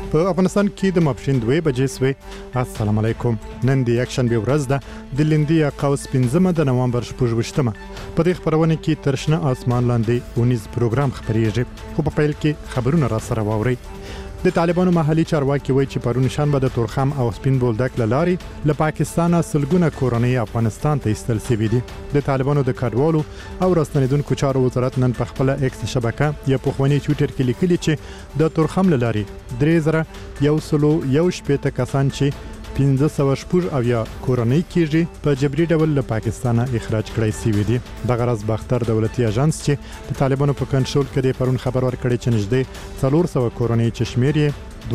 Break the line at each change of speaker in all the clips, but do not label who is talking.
په افغانستان کې د ماپښین 2 بجې سوې. السلام علیکم. نن د یک شنبه ورځ ده د لیندیا قوس 15 د نوامبر 28مه. په دې خبرونه کې ترشنه اسمان لاندې اونیز پروګرام خبريږي. خو په پیل کې خبرونه را سره واوري. د طالبانو محلي چارواکي وایي چې پرون شنبه د تورخم او سپین بولدک لاري له پاکستانه سلګونه کورنۍ افغانستان ته ایستل شوي دي. د طالبانو د کډوالو او راستنیدونکو چارو وزارت نن په خپل ایکس شبکه یا په خواني ټوئیټر کې لیکلي چې د تورخم لاري 3111 کسان چې 1500 او یا کورنۍ کېږي په جبري ډول له پاکستانه اخراج کړای شوی دي. د غرض باختر دولتي اژانس چې د طالبانو په کنټرول کې د پرون خبر ورکړی چې نږدې 400 کورنۍ چې شمیر یې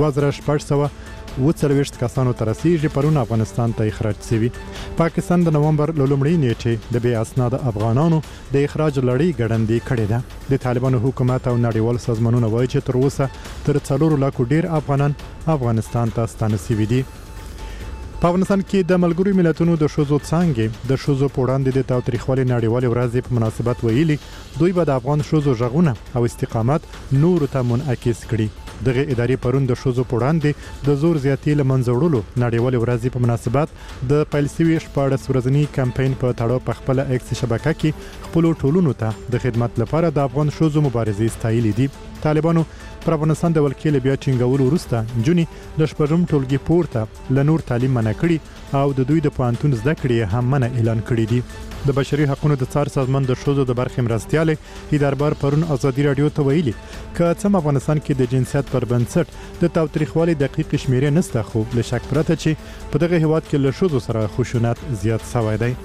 2640 کسانو ته رسیږي پرون افغانستان ته اخراج شوی. پاکستان د نوامبر لومړۍ نیټه د بې اسناد افغانانو د اخراج لړۍ ګړندې کړې ده. د طالبانو حکومت او نړیوال سازمانونه وایي چې تر اوسه تر 4 لک ډیر افغانان افغانستان ته ستانه شوي دي. په افغانستان کې د ملګرو ملتونو د شوزو څنګه د شوزو په وړاندې د تاریخوالي نړیوالې ورځې په مناسبت ویلي دوی به د افغان شوزو ژغونه او استقامت نور ته منعکس کړي. دغه ادارې پرون د شوزو په وړاندې د زور زیاتې لمنځه وړلو نړیوالې ورځې په مناسبت د پیلسوي 14 ورځنی کمپاین په تړاو په خپل ایکس شبکه کې خپل ټولونو ته د خدمت لپاره د افغان شوزو مبارزې ستایلې دي. طالبانو پر افغانستان د ولکې بیا ټینګولو وروسته جونی د شپږم ټولګي پورته ل نور تعلیم منع کړي او د دوی د پوهنتون زده کړې هم منع اعلان کړي دي. د بشري حقوقو د څار سازمان د شوزو د برخې مرستياله هیدربار پرون ازادي رادیو ته ویلي چې څم افغانستان کې د جنسیت پر بنسټ د تاریخوالي دقیق شمیرې نسته خو له شک پرته چې په دغه هیواد کې له شوزو سره خشونت زیات شوی دی.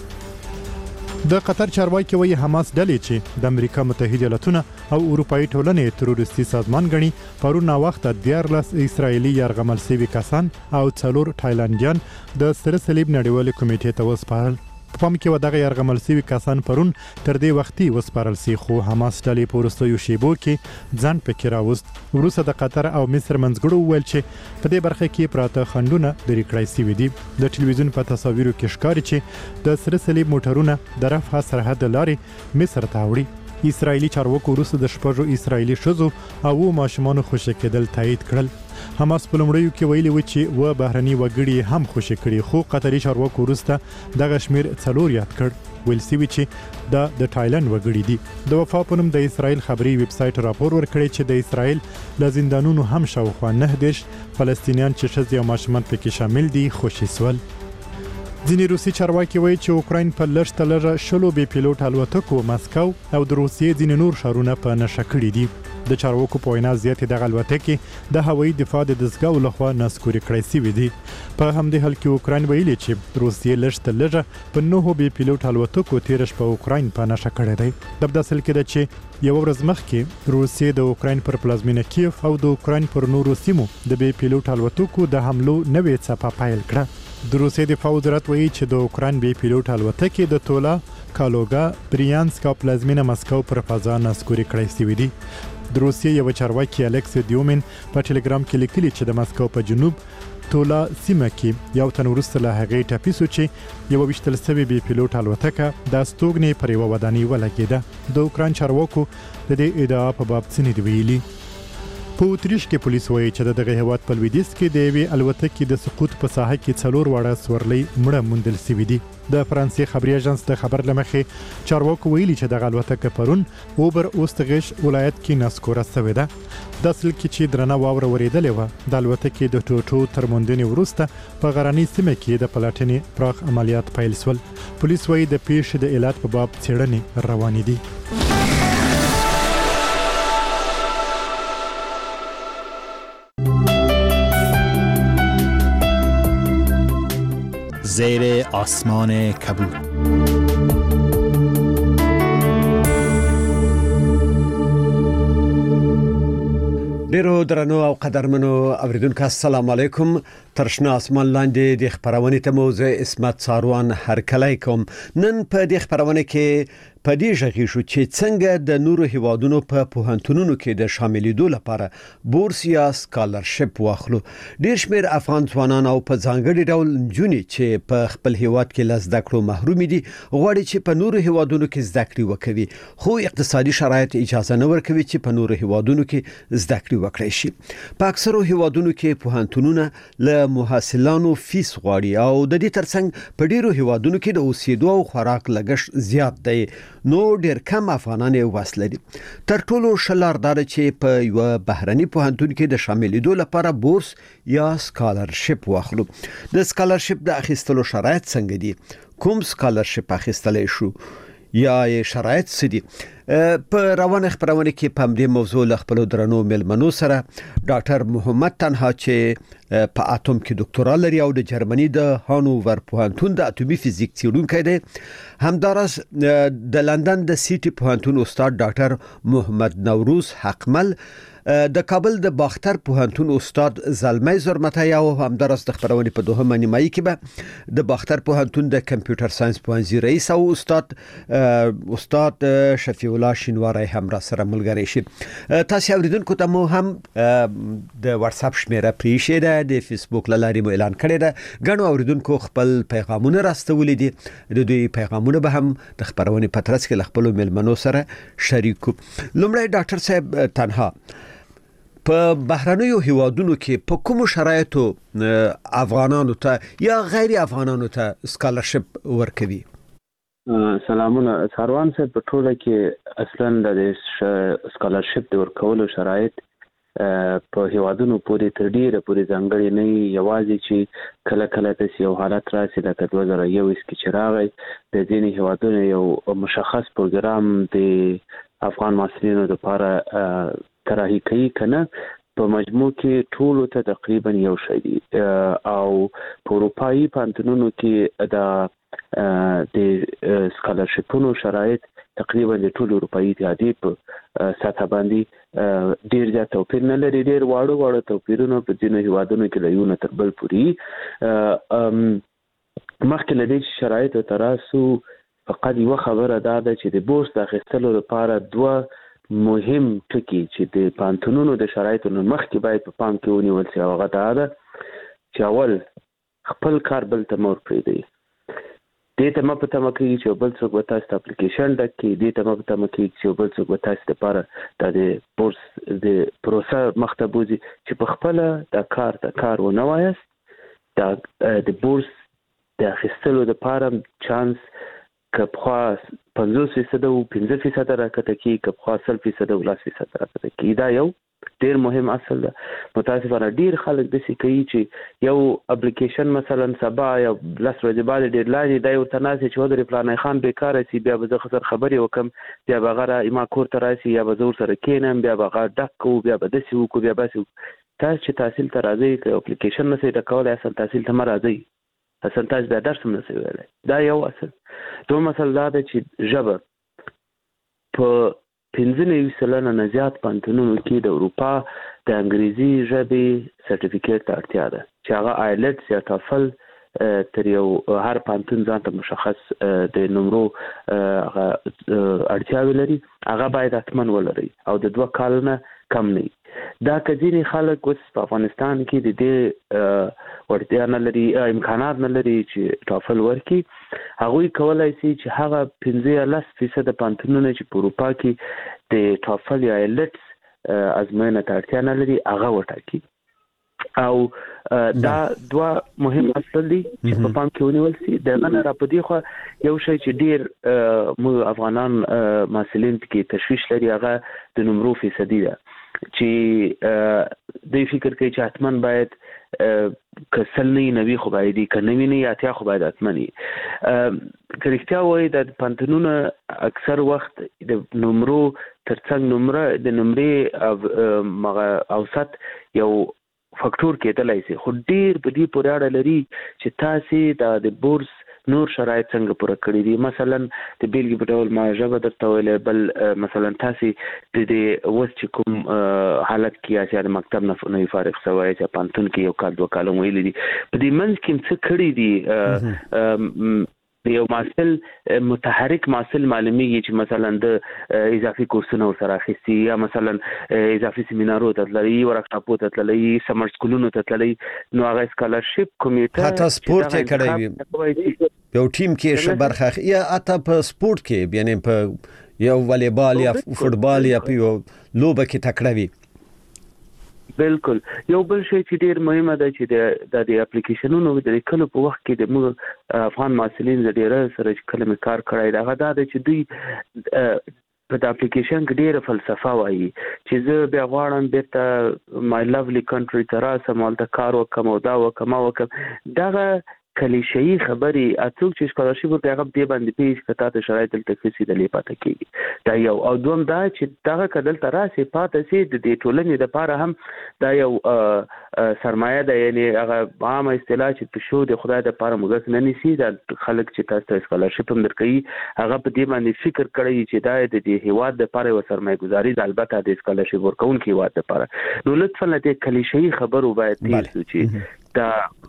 د قطر چارواکي وایي حماس ډلې چې د امریکا متحده ایالاتونه او اروپאי ټولنې تروریستي سازمان غني پرون وخت د 14 اسرایلی یرغمل شوي کسان او 4 تایلانډیان د سره صلیب نړیوال کمیټې ته وسپارل. په پام کې ودغه یرغمل شوي کسان پرون تر دې وختي وسپارل سي خو حماس ډلې پورستو شیبو کې ځان پکې راوست. وروسته د قطر او مصر منځګړو ویل چې په دې برخه کې پراته خندونه لري کړای شوي دي. د ټلویزیون په تصاویرو کې ښکاري چې د سره صلیب موټرونه د رفح سرحد لارې مصر ته وړي. اسرایلی چارواکو وروسته د شپږو اسرایلی شوزو او ماشومانو خوشی کېدل تایید کړل. حماس په لومړیو کې ویلي و چې و بهرني وګړي هم خوشی کړي خو قطري چارواکو وروسته دغه شمیر 4 یاد کړ. ویل سوي چې د تایلند وګړي دي. د وفا په نوم د اسرایل خبري ویب سټ راپور ورکړی چې د اسرایل له زندانونو هم شاوخوا 9 فلسطینیان چې ښځې او ماشومان پکې شامل دي خوشی سول. ځینې روسي چارواکي وایي چې اوکراین په لږ تلغه شلو بې پیلوټ الوتکو مسکو او د روسیې ځینې نور ښارونه په نشه کړي دي. د چارواکو په وینا زیاتې دغه الوتکې د هوایي دفاع د دستګاو لخوا نسکوري کړای شوي دي. په همدې حال کې اوکراین ویلي چې روسیې لږ تلغه په 9 بې پیلوټ الوتکو تیرش په اوکراین په نشه کړی دی. د بداسل کې د چې یو ورځ مخکې روسیې د اوکراین پر پلازمینه کیف او د اوکراین پر نورو سیمو د بې پیلوټ الوتکو د حملو نوې څپه پیل کړه. د روسیې دفاع وزارت وایي چې د اوکراین بې پیلوټ الوتکې د تولا کالوګا بریانسک او پلازمینه مسکو پر فضا نسکوري کړای شوي دي. د روسیې یو چارواکي الکس دیومین په ټلګرام کې لیکلي چې د مسکو په جنوب تولا سیمه کې یو تن وروسته له هغې ټپي شو چې یو ویشتل شوی بې پیلوټ الوتکه د استوګنې پر یوه ودانۍ ولګېده. د اوکراین چارواکو د دې ادعا په باب څه نه دي ویلي. په اتریش کې پولیس وایي چې دغه هیواد په لویدیځ کې د یوې الوتکې د سقوط په ساحه کې 4 واړه سورلۍ مړه موندل شوي دي. د فرانسې خبري اژانس د خبر لمخې چارواکو ویلي چې دغه الوتکه پرون اوبر اوستغش ولایت کې نسکوره شوې ده. د اصل کې چې درنه واوره ورېدلې و د الوتکې د ټوټو تر موندنې وروسته په غرنۍ سیمه کې د پلاټنې پراخ عملیات پیل شول. پولیس وایي د پیښې د علت په باب څېړنې روانې دي.
زیر آسمان کبود.
ډیرو درنو او قدرمنو اوریدونکو السلام علیکم. ترشنه اسمان لاندې د خبرونه ته موضوع اسمت ساروان هرکلی کوم. نن په دې خبرونه کې په دې ژغې شو چې څنګه د نورو هیوادونو په پوهنتونونو کې د شاملېدو لپاره بورس یا سکالرشپ واخلو. ډېر شمېر افغان ځوانان او په ځانګړي ډول نجونې چې په خپل هیواد کې له زده کړو محروم دي غواړي چې په نورو هیوادونو کې زده کړې وکوي، خو اقتصادي شرایط اجازه نه ورکوي چې په نورو هیوادونو کې زده کړې وکړي شي. په اکثرو هیوادونو کې پوهنتونونه له محصلانو فیس غواړي او د دې ترڅنګ په ډېرو هیوادونو کې د اوسېدو او خوراک لګښت زیات دی، نو ډېر کم افغانان یې وس لري. تر ټولو ښه لار دا ده چې په یو بهرني پوهنتون کې د شاملېدو لپاره بورس یا سکالرشپ واخلو. د سکالرشپ د اخیستلو شرایط څنګه دي؟ کوم سکالرشپ اخیستلی شو یا شرایط څه دي؟ په روانه خبرونه کې په دې موضوع له خپل درنو ملمنو سره ډاکټر محمد تنها چې په اتم کې ډاکټورا لري او د جرمني د هانوور پوهنتون د اتومي فزیک څیړونکی دی، همدارس د لندن د سیټي پوهنتون استاد ډاکټر محمد نوروز حقمل، د کابل د باختر پوهنتون استاد زلمی زرمتی او همدارس د خبرونه په دوهمه نیمایي کې به د باختر پوهنتون د کمپیوټر ساينس پوهنځي رئیس او استاد شفیع الله شینواری هم را سره ملګری شي. تاسو اوریدونکو ته مو هم د واتس اپ شمیره پریښې ده، د فیسبوک لارې مو اعلان کړی ده. ګڼو اوریدونکو خپل پیغامونه راستولې دي، د دوی پیغامونه به هم د خبرونه په ترڅ کې خپل ملمنو سره شریکو. لومړی ډاکټر صاحب تنها، په بهرنیو هیوادونو کې په کوم شرایطو افغانانو ته یا غیر افغانانو ته سکالرشپ ورکوي؟
سلامونه ساروان صاحب. په ټوله کې اصلا د سکالرشپ د ورکولو شرایط په هیوادونو پورې تر ډیره پورې ځانګړي نه، یوازې چې کله کله د یو حالت راشي لکه 2021 کې چې راغی د ځینې هیوادونو یو مشخص پروګرام د افغان محصلینو لپاره طرحي کوي کنه، په مجموع کې ټول ته تقریبا یو شی دی او په اروپایي پوهنتونونو کې د سکالرشپونو شرایط تقریبا د ټول اروپایي اتحادیې په سطح باندې ډیر زیات توپیر نه لري. ډیر واړه توپیرونه په ځینو هیوادونو کې له یو نه تر بل پورې. مخکې له دې شرایطو تراسو فقط یو خبره دا ده چې د بورس د اخیستلو لپاره دوه مهم ټکي چې د پوهنتونونو د شرایطو مخکې باید په پام کې ونیول شي، هغه دا ده چې اول خپل کار بل ته مور پرېږدي. دې ته مه په تمه کېږي چې بل څوک به تاسو ته اپلیکیشن ډک کړي، دې ته مه په تمه کېږي چې بل څوک به تاسو لپاره د بورس د پروسه مخ ته بوځي چې په خپله د کار ونه وایاست. د بورس د اخیستلو لپاره چانس که پخوا 50% او 15% راکته کی، که پخوا 10% او 10% راکته کی. دا یو ډیر مهم اصل ده. متاسفانه ډیر خلک د سې کوي چې یو اپلیکیشن مثلا سبا یا 10 ورځې بعد ډیډلاین دی ورته ناسي چې ودرې پلان خان بیکاره سي، بیا به زه خسر خبرې وکم، بیا به غره ما کور ته راسي یا به زور سره کینم، بیا به غا ډک او بیا به دسي وکړو، بیا به تاسو چې تحصیل ته راځي که اپلیکیشن نه سي ډکول اصل تحصیل ته راځي اصل تاسو بیا درس هم نه سي ویلای. دا یو اصل. دوم اصل دا ده چې ژبه په 95% نه زیات پوهنتونونو کې د اروپا د انګریزي ژبې سرټیفیکیټ ته اړتیا ده چې هغه آیلټس یا ټافل تر یو هر پوهنتون ځان ته مشخص د نمرو اړتیاوې لري، هغه باید حتما ولري او د 2 کالونه کم نه. دا که ځینې خلک اوس په افغانستان کې د دې وړتیا نه لري، امکانات نه لري چې ټافل ورکړي، هغوی کولی شي چې هغه 15% پوهنتونونه چې په اروپا کې د ټافل یا ایلټس ازموینه ته اړتیا نه لري هغه وټاکي. او دا دوه مهم اصل دي چې په پام کې ونیول شي. دغه نه را پدې خو یو شی چې ډیر مو افغانان محصلین کې تشویش لري هغه د نمرو فیصدي ده چې دوی فکر کوي چې حتما باید کسل نه نوي خو باید که نوي نه اتیا خو باید حتما نه. که رښتیا وایي د پوهنتونونه اکثر وخت د نمرو ترڅنګ د نمرې اوسط یو فاکتور کېدلی شي، خو ډیر په دې پورې اړه لري چې تاسې د بورس نور شرایط څنګه پوره کړی دي. مثلا د بیلګې په ډول ما ژبه درته ویلې، بل مثلا تاسې د دې اوس چې کوم حالت کې یاست د مکتب نه نوي فارغ شوی چې پوهنتون کې 1 کال 2 کال ویلي دي، په دې منځ کې څه کړي دي یو محصل متحرک محصل معلومیږي چې مثلا د اضافي کورسونو سره اخیستي یا مثلا اضافي سیمینارونو ته تللی ورکشاپونو ته تللی سمر سکولونو ته تللی نو هغه سکالرشپ کمیټه
حتی سپورت یې کړی وي یو ټیم کې ښه برخه یا حتی په سپورت کې یعنی په یو والیبال یا فوټبال یا په یو لوبه کې تکړه وي.
بالکل یو بل شی چې ډیر مهمه ده چې د اپلیکیشنونو د لیکلو په وخت کې د موږ افغان محصلین د ډیر سره کلمه کار کړی دا غدا ده چې دوی په د اپلیکیشن کې ډیره فلسفه وایي چې زه بیا غواړم بیرته مای لولی کنټری ته راسم هلته کار وکم او دا وکم دغه کلیشه‌ای خبري اتوک چې سکالرشپ ورته هغه دی باندې پیش کته ته شرایط تلتفسي د لیپاته کیږي دا یو او دوم دا چې دغه کدل تراسي پاته سي د ټولنې د پاره هم دا یو سرمایه ده یعنی هغه عام اصطلاح چې په شو د خدای د پاره موږ نه نيسي د خلک چې تاسو سکالرشپ هم درکې هغه په دې باندې فکر کړی چې دا د دې هیواد د پاره و سرمایه گذاري د البته د سکالرشپ ورکون کې هیواد د پاره نو لطفا د کلیشه‌ای خبرو باید تیز چې دا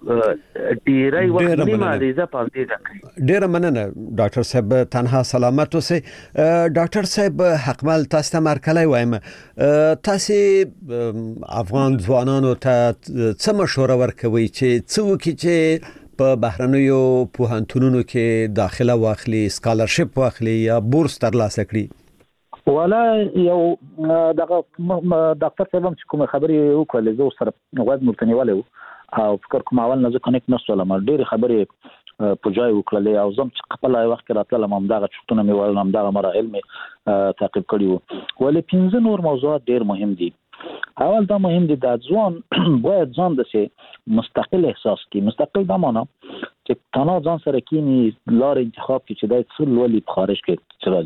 ډیره وخت نیمه ریزه پاندې ده.
ډیره مننه ډاکټر صاحب تنها سلامت اوسئ. ډاکټر صاحب حقمل تاسو ته مرکلی وایم تاسو افغان ځوانانو ته څه مشوره ورکوي چې څه وکړي چې په بهرنیو پوهنتونونو کې داخله واخلي سکالرشپ واخلي یا بورس ترلاسه کړي؟
ولا یو دغه ډاکټر صاحب چې کوم خبرې وکړلې زه سره غوږ مرتنیواله او فکر کوم اول نه ځکه کنيکټ نشو لمر ډېر خبرې په ځای وکړلې او زم چې خپل وخت کې راتلم هم دغه چټونه مې ول هم دغه مراحل مې تعقیب کړی وو ولې 15 نور موضوعات ډېر مهم دي. اول دا مهم دي د ځوان باید ځان د سي مستقل احساس کی مستقل دا معنا چې تنها ځان سره کینی لار انتخاب کی چې د څل ولې په خارج کې چې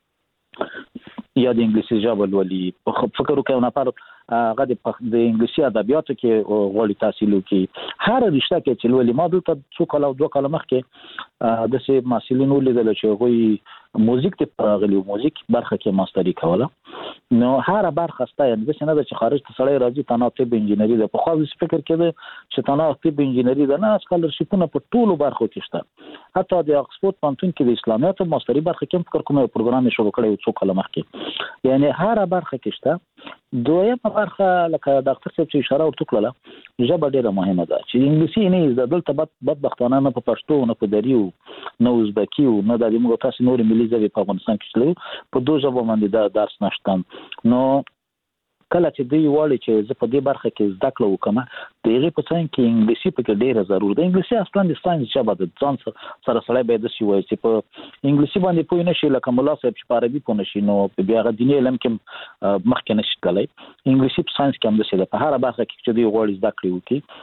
راځي یا د انګلیسي ژبه ولې فکر وکړو نه پر هغه د انګلیسي ادبیاتو کې غوړي تحصیل وکي هر رشته کې چې ولې ما دلته څو کال او 2 کال مخکې د سه محصلین ولیدل چې غوي موزیک ته غلي موزیک برخه کې ماستری کوله نو هر برخه ستا یعنی څنګه د چې خارج ته سړی راځي تنه طب انجینری د په خو فکر کې چې تنه طب انجینری د نه سکالرشپونه په ټولو برخو کې شته حتی د اکسفورد پانتون کې د اسلامیات ماستری برخه کې فکر کومه پروګرام شروع کړی څو کال مخکې یعنی هر برخه کې شته. دویمه برخه لکه ډاکټر صاحب چې اشاره ورته کړله ژبه ډیره مهمه ده چې انګلیسي نه زده دلته بدبختانه نه په پښتو نه په دریو نه ازبکی نه د موږ تاسو نور ملي ژبې په افغانستان کې چلو په دوه ژبو باندې دا درس نشته نو کله چې دی وایي چې زه په دې برخه کې زده کړو کوم د هغه په څنګه کې انګلیسي په کې ډیره ضروري ده. انګلیسي اصلا د ساينس ژبه ده ځان سره سره به د شي وایي چې په انګلیسي باندې پوه نه شي لکه مولا صاحب چې په عربي پوه نه شي نو بیا غ دیني علم کې مخکې نشي کولای. انګلیسي په ساينس کې هم د څه په هر برخه کې چې دی وایي زده کړو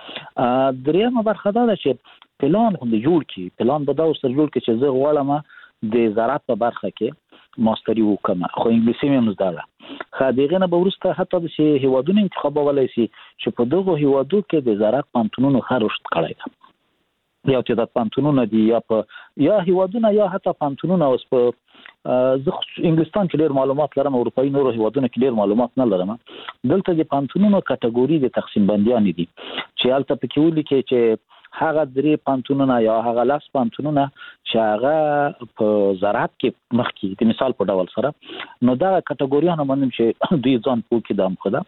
کی دریمه برخه دا چې پلان هم جوړ کی پلان به دا سره جوړ کی چې زه غواړم د زراعت په برخه کې ماستری وکم خو انګلیسي مې مزداله خادغه نه بورسته حتی د هیوادونو انتخابولای شي چې په دغه هیوادو کې د زراعت پانتونونو خرشت کړی یا چې د پانتونونو دی یا هیوادونه یا حتی پانتونونو اوس په زه انګلستان کې ډېر معلومات لرم اروپאי نورو هیوادونو کې ډېر معلومات نه لرم دلته د پانتونونو کټګوري د تقسیم بندیان دي چې البته پکې ولي کې چې هغه درې پانتونونه یا هغه لاس پانتونونه چې هغه په زراعت کې مخکې د مثال په ډول سره نو دا کټګوریانه باندې چې دوی ځان پوکي دام خدا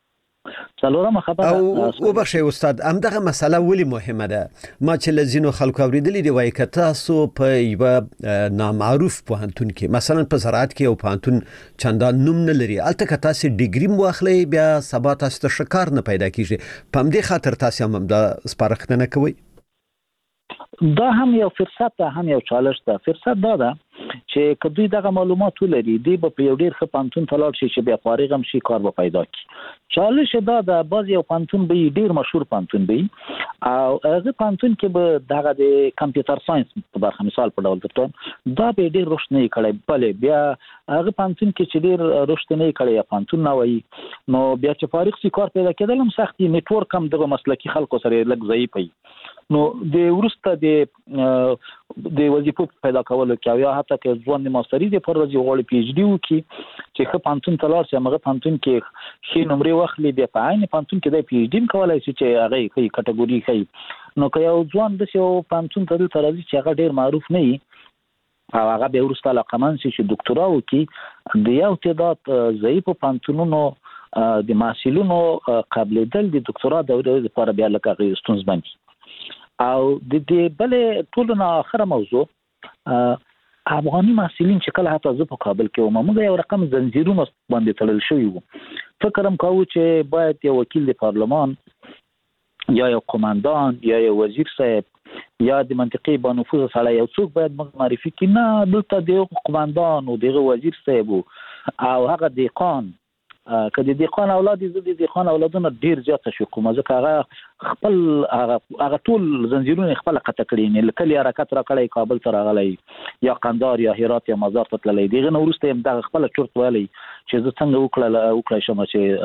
څلورمه خبره
او بخښه استاد همدغه مسله ولې مهمه ده ما چې لزینو خلکو اوریدلې دی وایي که تاسو په یو نامعروف پوهنتون کې مثلا په زراعت کې یو پوهنتون چندان نوم نه لري البته که تاسو ډیګری واخلئ بیا سبا تاسو ته شکار نه پیدا کیږي په همدې خاطر تاسو هم د سپارښتنه کوئ.
دا هم یو فرصت ده هم یو چالش ده. فرصت دا ده چې کدوې دغه معلومات ولري دی په یو ډیر ښه پانتون تلاړ شي چې بیا فارغ هم شي کار به پیدا کی. چالش دا ده باز یو پانتون به ډیر مشهور پانتون به او هغه پانتون کې به دغه د کمپیوټر ساينس په برخه مثال په ډول درته دا به ډیر رشد نه کړي بلې بیا هغه پانتون کې چې ډیر رشد نه کړي یا پانتون نه وایي نو بیا چې فارغ شي کار پیدا کېدل هم سختي نتورک هم دغه مسلکی خلکو سره لږ ضعیف وي نو د ورسته د وظیفو پیدا کولو کې یا حتی که ځوان د ماستري د پر ورځي غوړي پی ایچ ډي وکي چې خپ پانتون تلار چې هغه پانتون کې شي نمرې واخلي د پاین پانتون کې د پی ایچ ډي کولای شي چې هغه کوي کټګوري کوي نو که یو ځوان د یو پانتون تل ترازی چې هغه ډیر معروف نه وي او هغه به ورسته لقمان شي چې ډاکټرا وکي د یو تعداد ضعیف پانتونونو د محصلینو قابلیدل د ډاکټرا دورې لپاره بیا لکه غوښتنځ باندې او د دې بلې ټولنه اخره موضوع افغاني محصلین چې کله حتی زه په کابل کې موږ یو رقم زنجیرونه باندې تړل شوی وو فکرم کوم چې باید یو وکیل د پارلمان یا یو قوماندان یا یو وزیر صاحب یا د منطقي بانفوذ سره یو څوک باید موږ معرفي کړي نه دلته د قوماندان او د وزیر صاحب او هغه دیقان کله د خان اولاد د خان اولادونو ډیر زیات شو کوم ځکه هغه خپل هغه ټول زنجیرونه خپل قطع کړي نه لکه حرکت را کړی کابل ته راغلی یا قندهار یا هرات یا مزار ته تللی دیغه نو ورسته هم د خپل چورت ویلي چې زه څنګه وکړای شم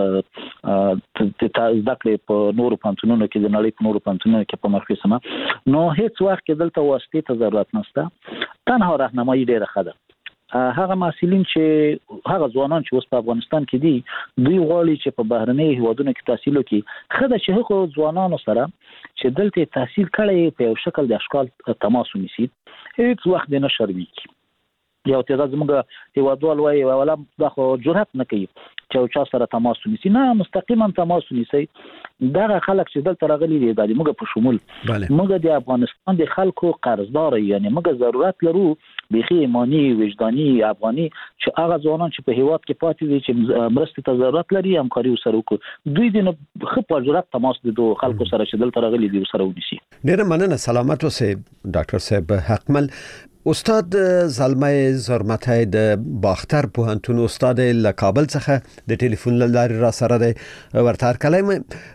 چې زده کړې په نورو پانتونونو کې د نړۍ په نورو پانتونونو کې په مخکې سم نو هیڅ وخت کې دلته واسطې ته ضرورت نشته تنها راهنمایي ډیره ښه ده هغه محصلین چې هغه ځوانان چې اوس په افغانستان کې دي دوی غواړي چې په بهرنۍ هیوادونو کې تحصیل وکړي خدای چې هغه ځوانانو سره چې دلته تحصیل کړي په یو شکل د اشکال تماس ونیسي هیڅ وخت نه شرمېږي یو تعداد زموږ هیوادوال وایي ولا دا خو جرأت نه کوي چې چا سره تماس ونیسي نه مستقیما تماس ونیسي دا خلک چې دلته راغلي دي د موږ په شمول موږ د افغانستان د خلکو قرضدار یعنی موږ ضرورت لرو بيخي ایمانی وجداني افغاني چې هغه ځوانان چې په هیواد کې پاتې دي چې مرستې ته ضرورت لري همکاري وسره وکړي دوی د خپل جرأت تماس د خلکو سره چې دلته راغلي دي وسره ونیسي
ډېر مننه سلامت اوسئ ډاکټر صاحب حقمل استاد زلمه زرمتای د باختر پوهنتون استاد له کابل څخه د ټلیفون لارې را سره دی ورته کلام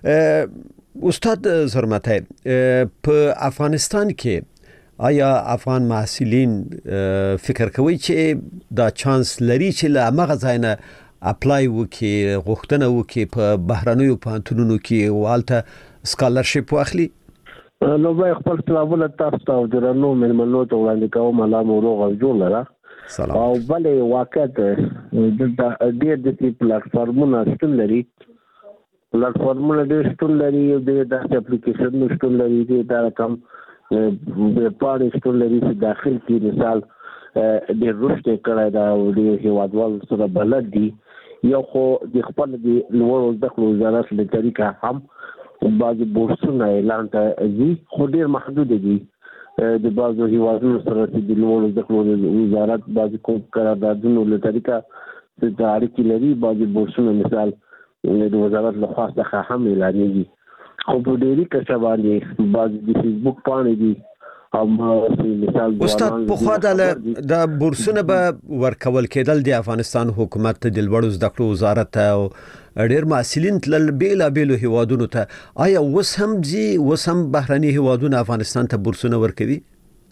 استاد زرمتای په افغانستان کې آیا افغان محصلین فکر کوي چې دا چانس لري چې له هغه ځای نه اپلای وکړي غوښتنه وکړي په بهرنیو پوهنتونونو کې والته سکالرشپ واخلي
نو به خپل سلامونه تاسو ته درنو مېلمنو ته وړاندې کوم الله مو روغ او جوړ لره او بلې واقعیت د ډېر د پلیټفارمونو شتون لري پلیټفارمونه ډېر شتون لري د داسې اپلیکیشنونو شتون لري دا کوم د پاره شتون لري چې داخل کې مثال د رشد کړه دا د هیوادوال سره بلد دي یو خو د خپل د لوړ زده کړو وزارت له طریقه هم بعضی بورسونه اعلان ته دي خو ډیر محدود دي د بعضو هیوادونو سره د لوړ زده کړو وزارت بعضی کوم قراردادونو له طریقه د اړیکې لري بعضی بورسونه مثال د وزارت له خوا څخه هم اعلانېږي خو په ډیری کچه باندې بعضی د فیسبوک پاڼې دي
استاد په خوا د بورسونه به ورکول کېدل د افغانستان حکومت د لوړو زده کړو وزارت او ډېر محصلین تل بیلابېلو هیوادونو ته آیا اوس هم ځي اوس هم بهرني هیوادونه افغانستان ته بورسونه ورکوي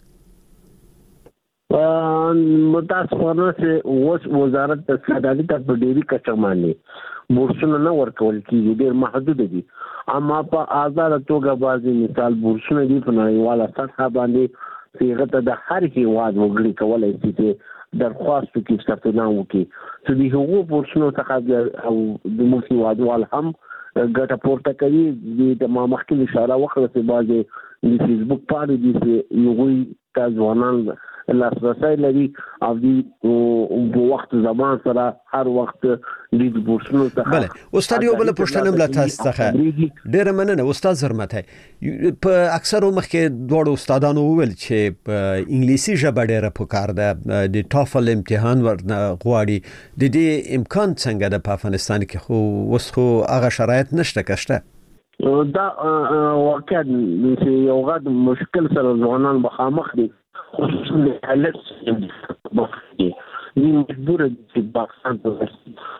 متاسفانه چې اوس وزارت د سعادت په ډیری کچه باندې بورسونه نه ورکول کېږي ډېر محدود دي اما په آزاد توګه بعضی مثال بورسونه دي په نړیواله سطح باندې چې هغه د هر هیواد وګړي کولای شي چې درخواست وکړي ثبت نام وکړي چې د هغو بورسونو څخه او د موږ هیوادوال هم ګټه پورته کوي د ما مخکې اشاره وکړه چې بعضی د فیسبوک پاڼې دي چې یوغوی ته ځوانان لاسرسی لري او د وخت زمان سره هر وخت د بورسونو څخه
بله استاد یو بل پوښتنه مله تاسو څخه ډېر مننه استاد زرمتای په اکثرو مخکې دوړو استادانو وویل چې په انګلیسي ژبه ډېره پکار ده د ټافل امتحان ورنه غواړي د دې امکان څنګه ده په افغانستان کې خو اوس خو هغه شرایط نشته کشته
دا واقعا چې یو غد مشکل سره ځوانان مخامخ دي خصوصا د حالت دي مجبور دي چې پاکستان ته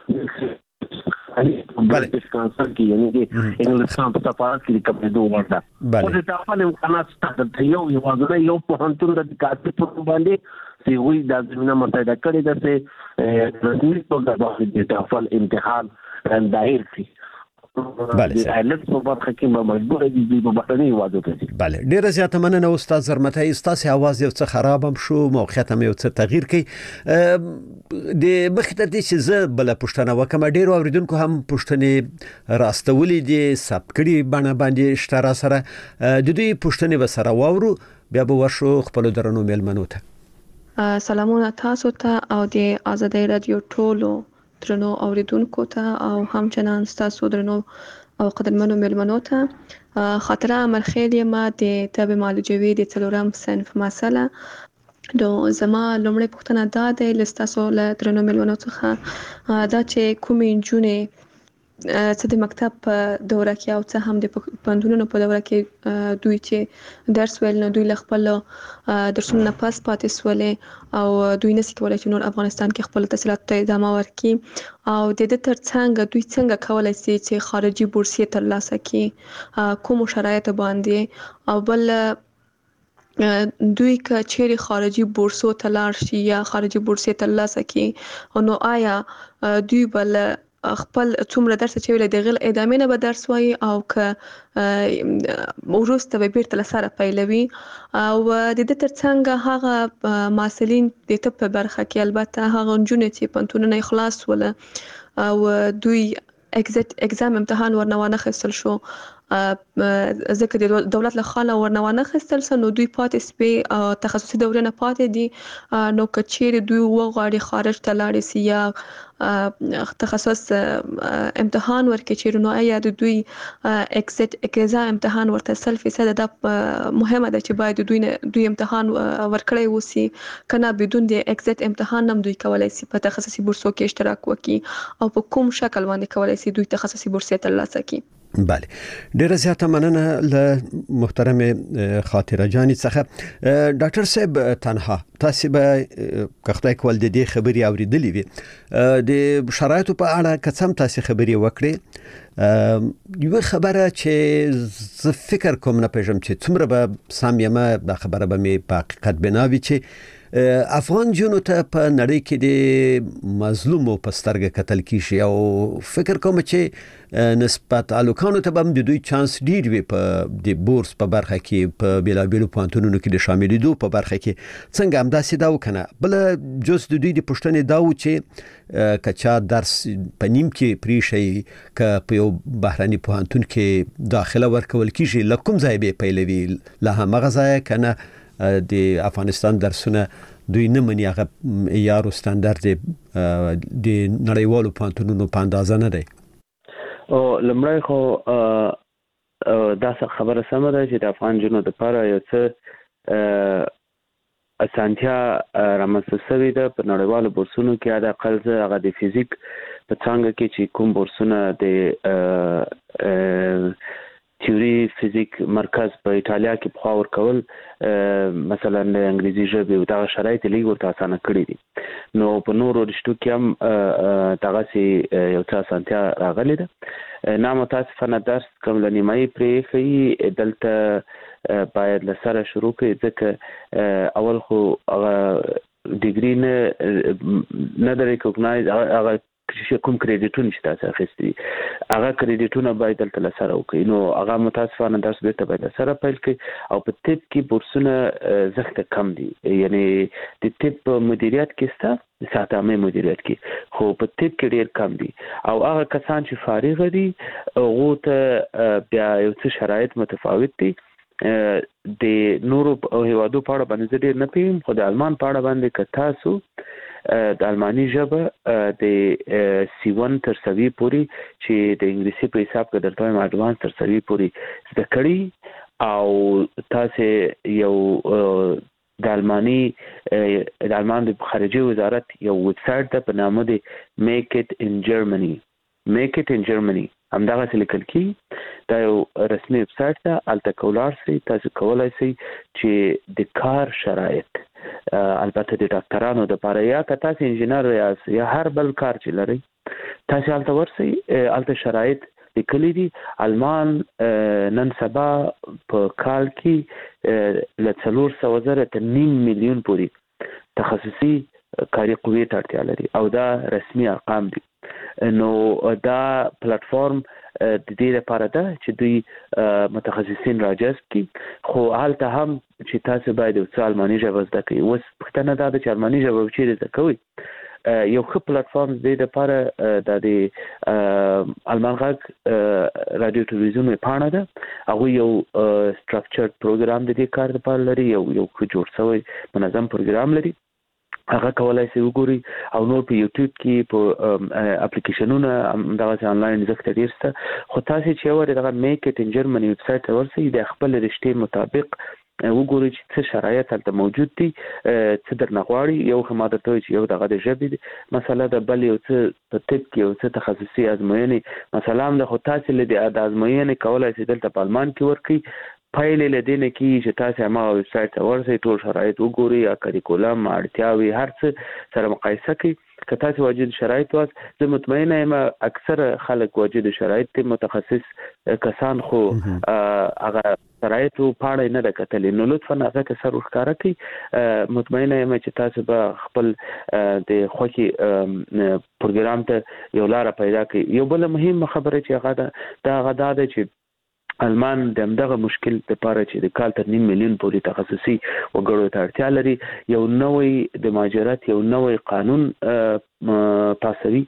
بله کانسل کې یعنی د انګلستان په سفارت کې کومه دوه ورته او د خپل امکانات ستاسو یو یو پوهنتون د کارت په باندې چې وی د زمينه متحده کړي د رسمي توګه د خپل امتحان دایر کړي
بله
د ایلټ په برخه کې به مجبور دي په بهرني هیوادو ته ځي.
بله ډیره زیاته مننه استاد زرمتای. ستاسو आवाज یو څه خراب هم شو، موقعیت هم یو څه تغییر کړي. د مخکې تر دې چې زه بل پښتنه وکم، ډیرو اوریدونکو هم پښتنې راستولې دي، ثبت کړي باندې شتره سره د دوی پښتنې وسره واورو، بیا به ورشو خپل درنو میلمنو ته.
سلامونه تاسو ته او د آزادۍ رادیو ټولو درنو اوریدونکو ته او همچنان تاسو درنو او قدرمنو میلمنو ته. خاطره امرخیل ما د طب معالجوي د څلورم صنف مسله دو زما لومړی پوښتنه دا ده لستاسو له درنو میلمنو څخه دا چې کومې نجونې څه د مکتب په دوره کې او څه هم د پوهنتونونو په دوره کې دوی چې درس ویل نه، دوی له خپل درسونو نه پاس پاتې سولې او دوی نشي کولای چې نور افغانستان کې خپل تحصیلات ته ادامه ورکړي او د دې ترڅنګ دوی څنګه کولای شي چې خارجي بورسیه ترلاسه کړي، کوم شرایط باندې، او بل دوی که چیرې خارجي بورسو ته لاړ شي یا خارجي بورسیه ترلاسه کړي نو آیا دوی بل خپل څومره درس چې ویل د غل ادامه نه به درس وایي او که ورسته به بیرته لسره پیلوي. او د دې ترڅنګ هغه محصلین د طب په برخه کې البته هغه نجونې چې پوهنتونونه خلاص ول او دوی اگزام امتحان ورنوانه خستل شو، ځکه د دولت له خاله ورنوانه خستل سو نو دوی پاتې سپي تخصصي دورې نه پاتې دي. نو که چیرې دوی وغواړي خارج ته لاړ شي یا تخصص امتحان ورکړي چیرې نو آیا د دوی اگزام امتحان ورته 100% دا مهمه ده چې باید دوی امتحان ورکړی وسی، کنه بدون د اگزام امتحان هم دوی کولای شي په تخصصي بورسو کې اشتراک وکړي او په کوم شکل باندې کولای شي دوی تخصصي بورسیه ترلاسه کړي.
بله ډیره زیاته مننه له محترم خاطره جانی څخه. ډاکټر صاحب تنها تاسو به کخته کول د دې خبري اوریدلې وي د شرایطو په اړه کڅم تاسو خبري وکړي. یو خبره چې ز فکر کوم نه پېژم چې څومره به سامیمه د خبره به می په حقیقت بناوي چې افغان جنو ته په نړۍ کې د مظلومو په سترګه قتل کیږي او فکر کوم چې نسبت الوکانو ته هم د دوی چانس ډیر وي په د بورس په برخه کې، په بیلابیلو پوهنتونونو کې د شاملېدو په برخه کې. څنګه همداسې دا وکنه بل جز د دوی د پښتنې دا و چې کچا درس په نیم کې پریشي ک په یو بهراني پوهنتون کې داخله ورکول کیږي لکم ځای به پیلوي له هغه ځای کنه د افغانستان درسونه دوی نه مني هغه معیار او ستاندرد د نړیوالو پوهنتونونو په اندازه نه دی.
او لمړی خو دا خبره سمه ده چې د افغان جنو لپاره یو څه اسانتیا رامنځته شوې ده په نړیوالو بورسونو کې. د اقل زه هغه د فزیک په څنګه کې چې کوم بورسونه د تیوري فزیک مرکز په ایتالیا کې په خاور کول مثلا د انګریزي ژبې او د شرایط لږ ورته اسانه کړی دي، نو په نورو رشتو کې هم دغه سي یو څه اسانتیا راغلي ده. نامتاسفانه درس کوم لنیمای پرې خي دلته باید لسره شروع کړي ځکه اول خو ډیګري نه د ریکګنایز هغه کوم کریډیټونه چې تاسو اخیستي هغه کریډیټونه باید دلته لسره وکړي، نو هغه متاسفانه درس بیرته باید لسره پیل کړي. او په طب کې بورسونه زخته کم دي، یعنی د طب مدیریت کې ستا ساتامه مدیریت کې خو په طب کې ډیر کم دي او هغه کسان چې فارغ دي هغه ته بیا یو څه شرایط متفاوت دي. د نورو هیوادو په اړه باندې ډیر نه پیم، خو د آلمان په اړه باندې که تاسو د آلماني ژبه د C1 تر سوي پوري چې د انګلیسي په حساب کې درته وایم اډوانس تر سوي پوري زده کړي او تاسو یو د آلمان د خارجي وزارت یو ویب سایټ ته په نامه دی Make It in Germany همدغه څه لیکل کی. دا یو رسمي ویب سایټ ده، الته کولار سي تاسو کولای سي چې د کار شرایط البته د ډاکټرانو د لپاره یا که تاسو انجینر یا هر بل کار چې لري تاسو الته ورسئ، الته شرایط لیکلي دي. آلمان نن سبا په کال کې له 400,000 تر 9 میلیون پورې تخصصي کاري قوې ته اړتیا لري او دا رسمي ارقام دي. نو دا پلیټفارم د دې لپاره ده چې دوی متخصصین راجذب کړي خو حالته هم چې تاسو باید یو څه الماني ژبه زده کړئ. اوس پوښتنه دا ده چې الماني ژبه چیرې زده کوئ؟ یو ښه پلیټفارم د دې لپاره د المان غږ رادیو تلویزیون پاڼه ده. هغه یو سټراکچرډ پروګرام د دې کار لپاره لري، یو جوړ شوی منظم پروګرام لري. هغه کولای شي وګوري او نور په یوټیوب کې په اپلیکیشنونه دغه انلاین زده ډیر شته. خو تاسو چې اورئ دغه میک اټ ان جرمني ویب سټ ورسئ د خپل رشتې مطابق وګورئ چې څه شرایط هلته موجود دي، څه درنه غواړي. یو خو ما درته وایي چې یو دغه د ژبې مسله ده، بل یو څه په طب کې یو څه تخصصي ازموینې مسله هم ده. خو تاسو له د ازموینې کولای شئ دلته په المان کې ورکړئ. پایلې له دې نه کېږي چې تاسو هماغه ویب سایټ ته ورسئ، ټول شرایط وګورئ، یا کریکولم اړتیاوې هر څه سره مقایسه کړئ. که تاسو واجد شرایط واست، زه مطمئنه یم اکثر خلک واجد شرایط دي، متخصص کسان خو هغه شرایطو پاڼه نه ده کتلې. نو لطفا هغه ته سر ورښکاره کړئ. مطمئنه یم چې تاسو به خپل د خوښې پروګرام ته یو لاره پیدا کړئ. یو بل مهم خبره چې هغه دا ده چې المان د همدغه مشکل لپاره چې د کال تر 9 میلیون پورې تخصصي وګړو ته اړتیا لري، یو نوې د مهاجرت یو نوې قانون پاسوي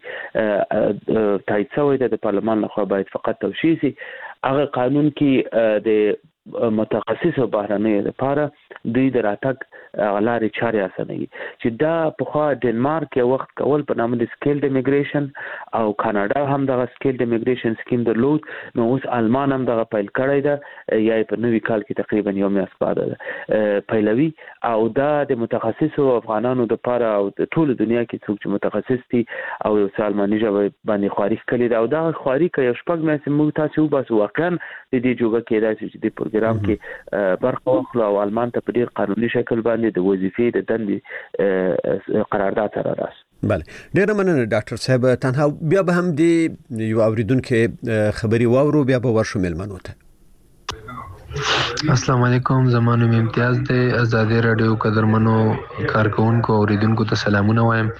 تایید شوی د پارلمان لخوا باید فقط توشیح شي. هغه قانون کې د متخصصو بهرنیو لپاره دوی د راتګ لارې چارې اسانوي چې دا پخوا ډنمارک یو وخت کول په نامه د سکیلډ امیګریشن او کاناډا هم دغه سکیلډ امیګریشن سکیم درلود. نو اوس المان هم دغه پیل کړی ده، یا په نوي کال کې تقریبا یو میاشت بعد ده پیلوي. او دا د متخصصو افغانانو لپاره او د ټول دنیا کې څوک چې متخصص دي او یو څه الماني ژبه باندې خواري کړي ده او دا خواري کوي شپږ میاشتې موږ تاسو وباسو واقعا د دې جوګه کېدای شي چې د پروګرام کې برخه واخلو او المان ته په ډیر قانوني شکل باندې د وظیفې د دندې قرارداد سره راسي.
بله، ډیره مننه ډاکټر صاحب. تنها بیا به هم د یو اوریدونکو خبري واورو، بیا به ورشو ملمنو ته.
السلام علیکم، زمانو امتیاز دی. آزادی رادیو قدرمنو کارکونکو اوریدونکو ته سلامونه وایم.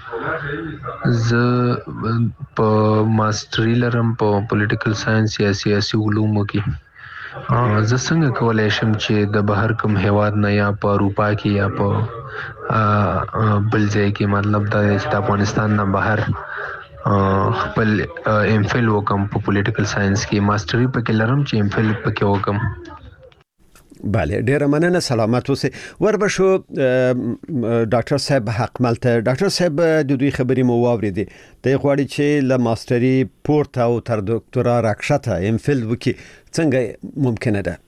زه په ماستری لرم په پولیټیکل ساينس یا سیاسي علومو کې. زه څنګه کولای شم چې د بهر کوم هیواد نه یا په اروپا کې یا په بل ځای کې، مطلب دا چې د افغانستان نه بهر خپل ایم فل وکم په پولیټیکل ساينس کې، ماستری پکې لرم چې ایم فل پکې وکم.
بله، ډیره مننه، سلامت اوسئ. وربشو ډاکټر صاحب حقملته. ډاکټر صاحب د دوی خبرې مو واوریدې، د غواړي چې له ماستری پورته او تر ډاکټرا راکښته ایم فل وکي، څنګه ممکنه ده؟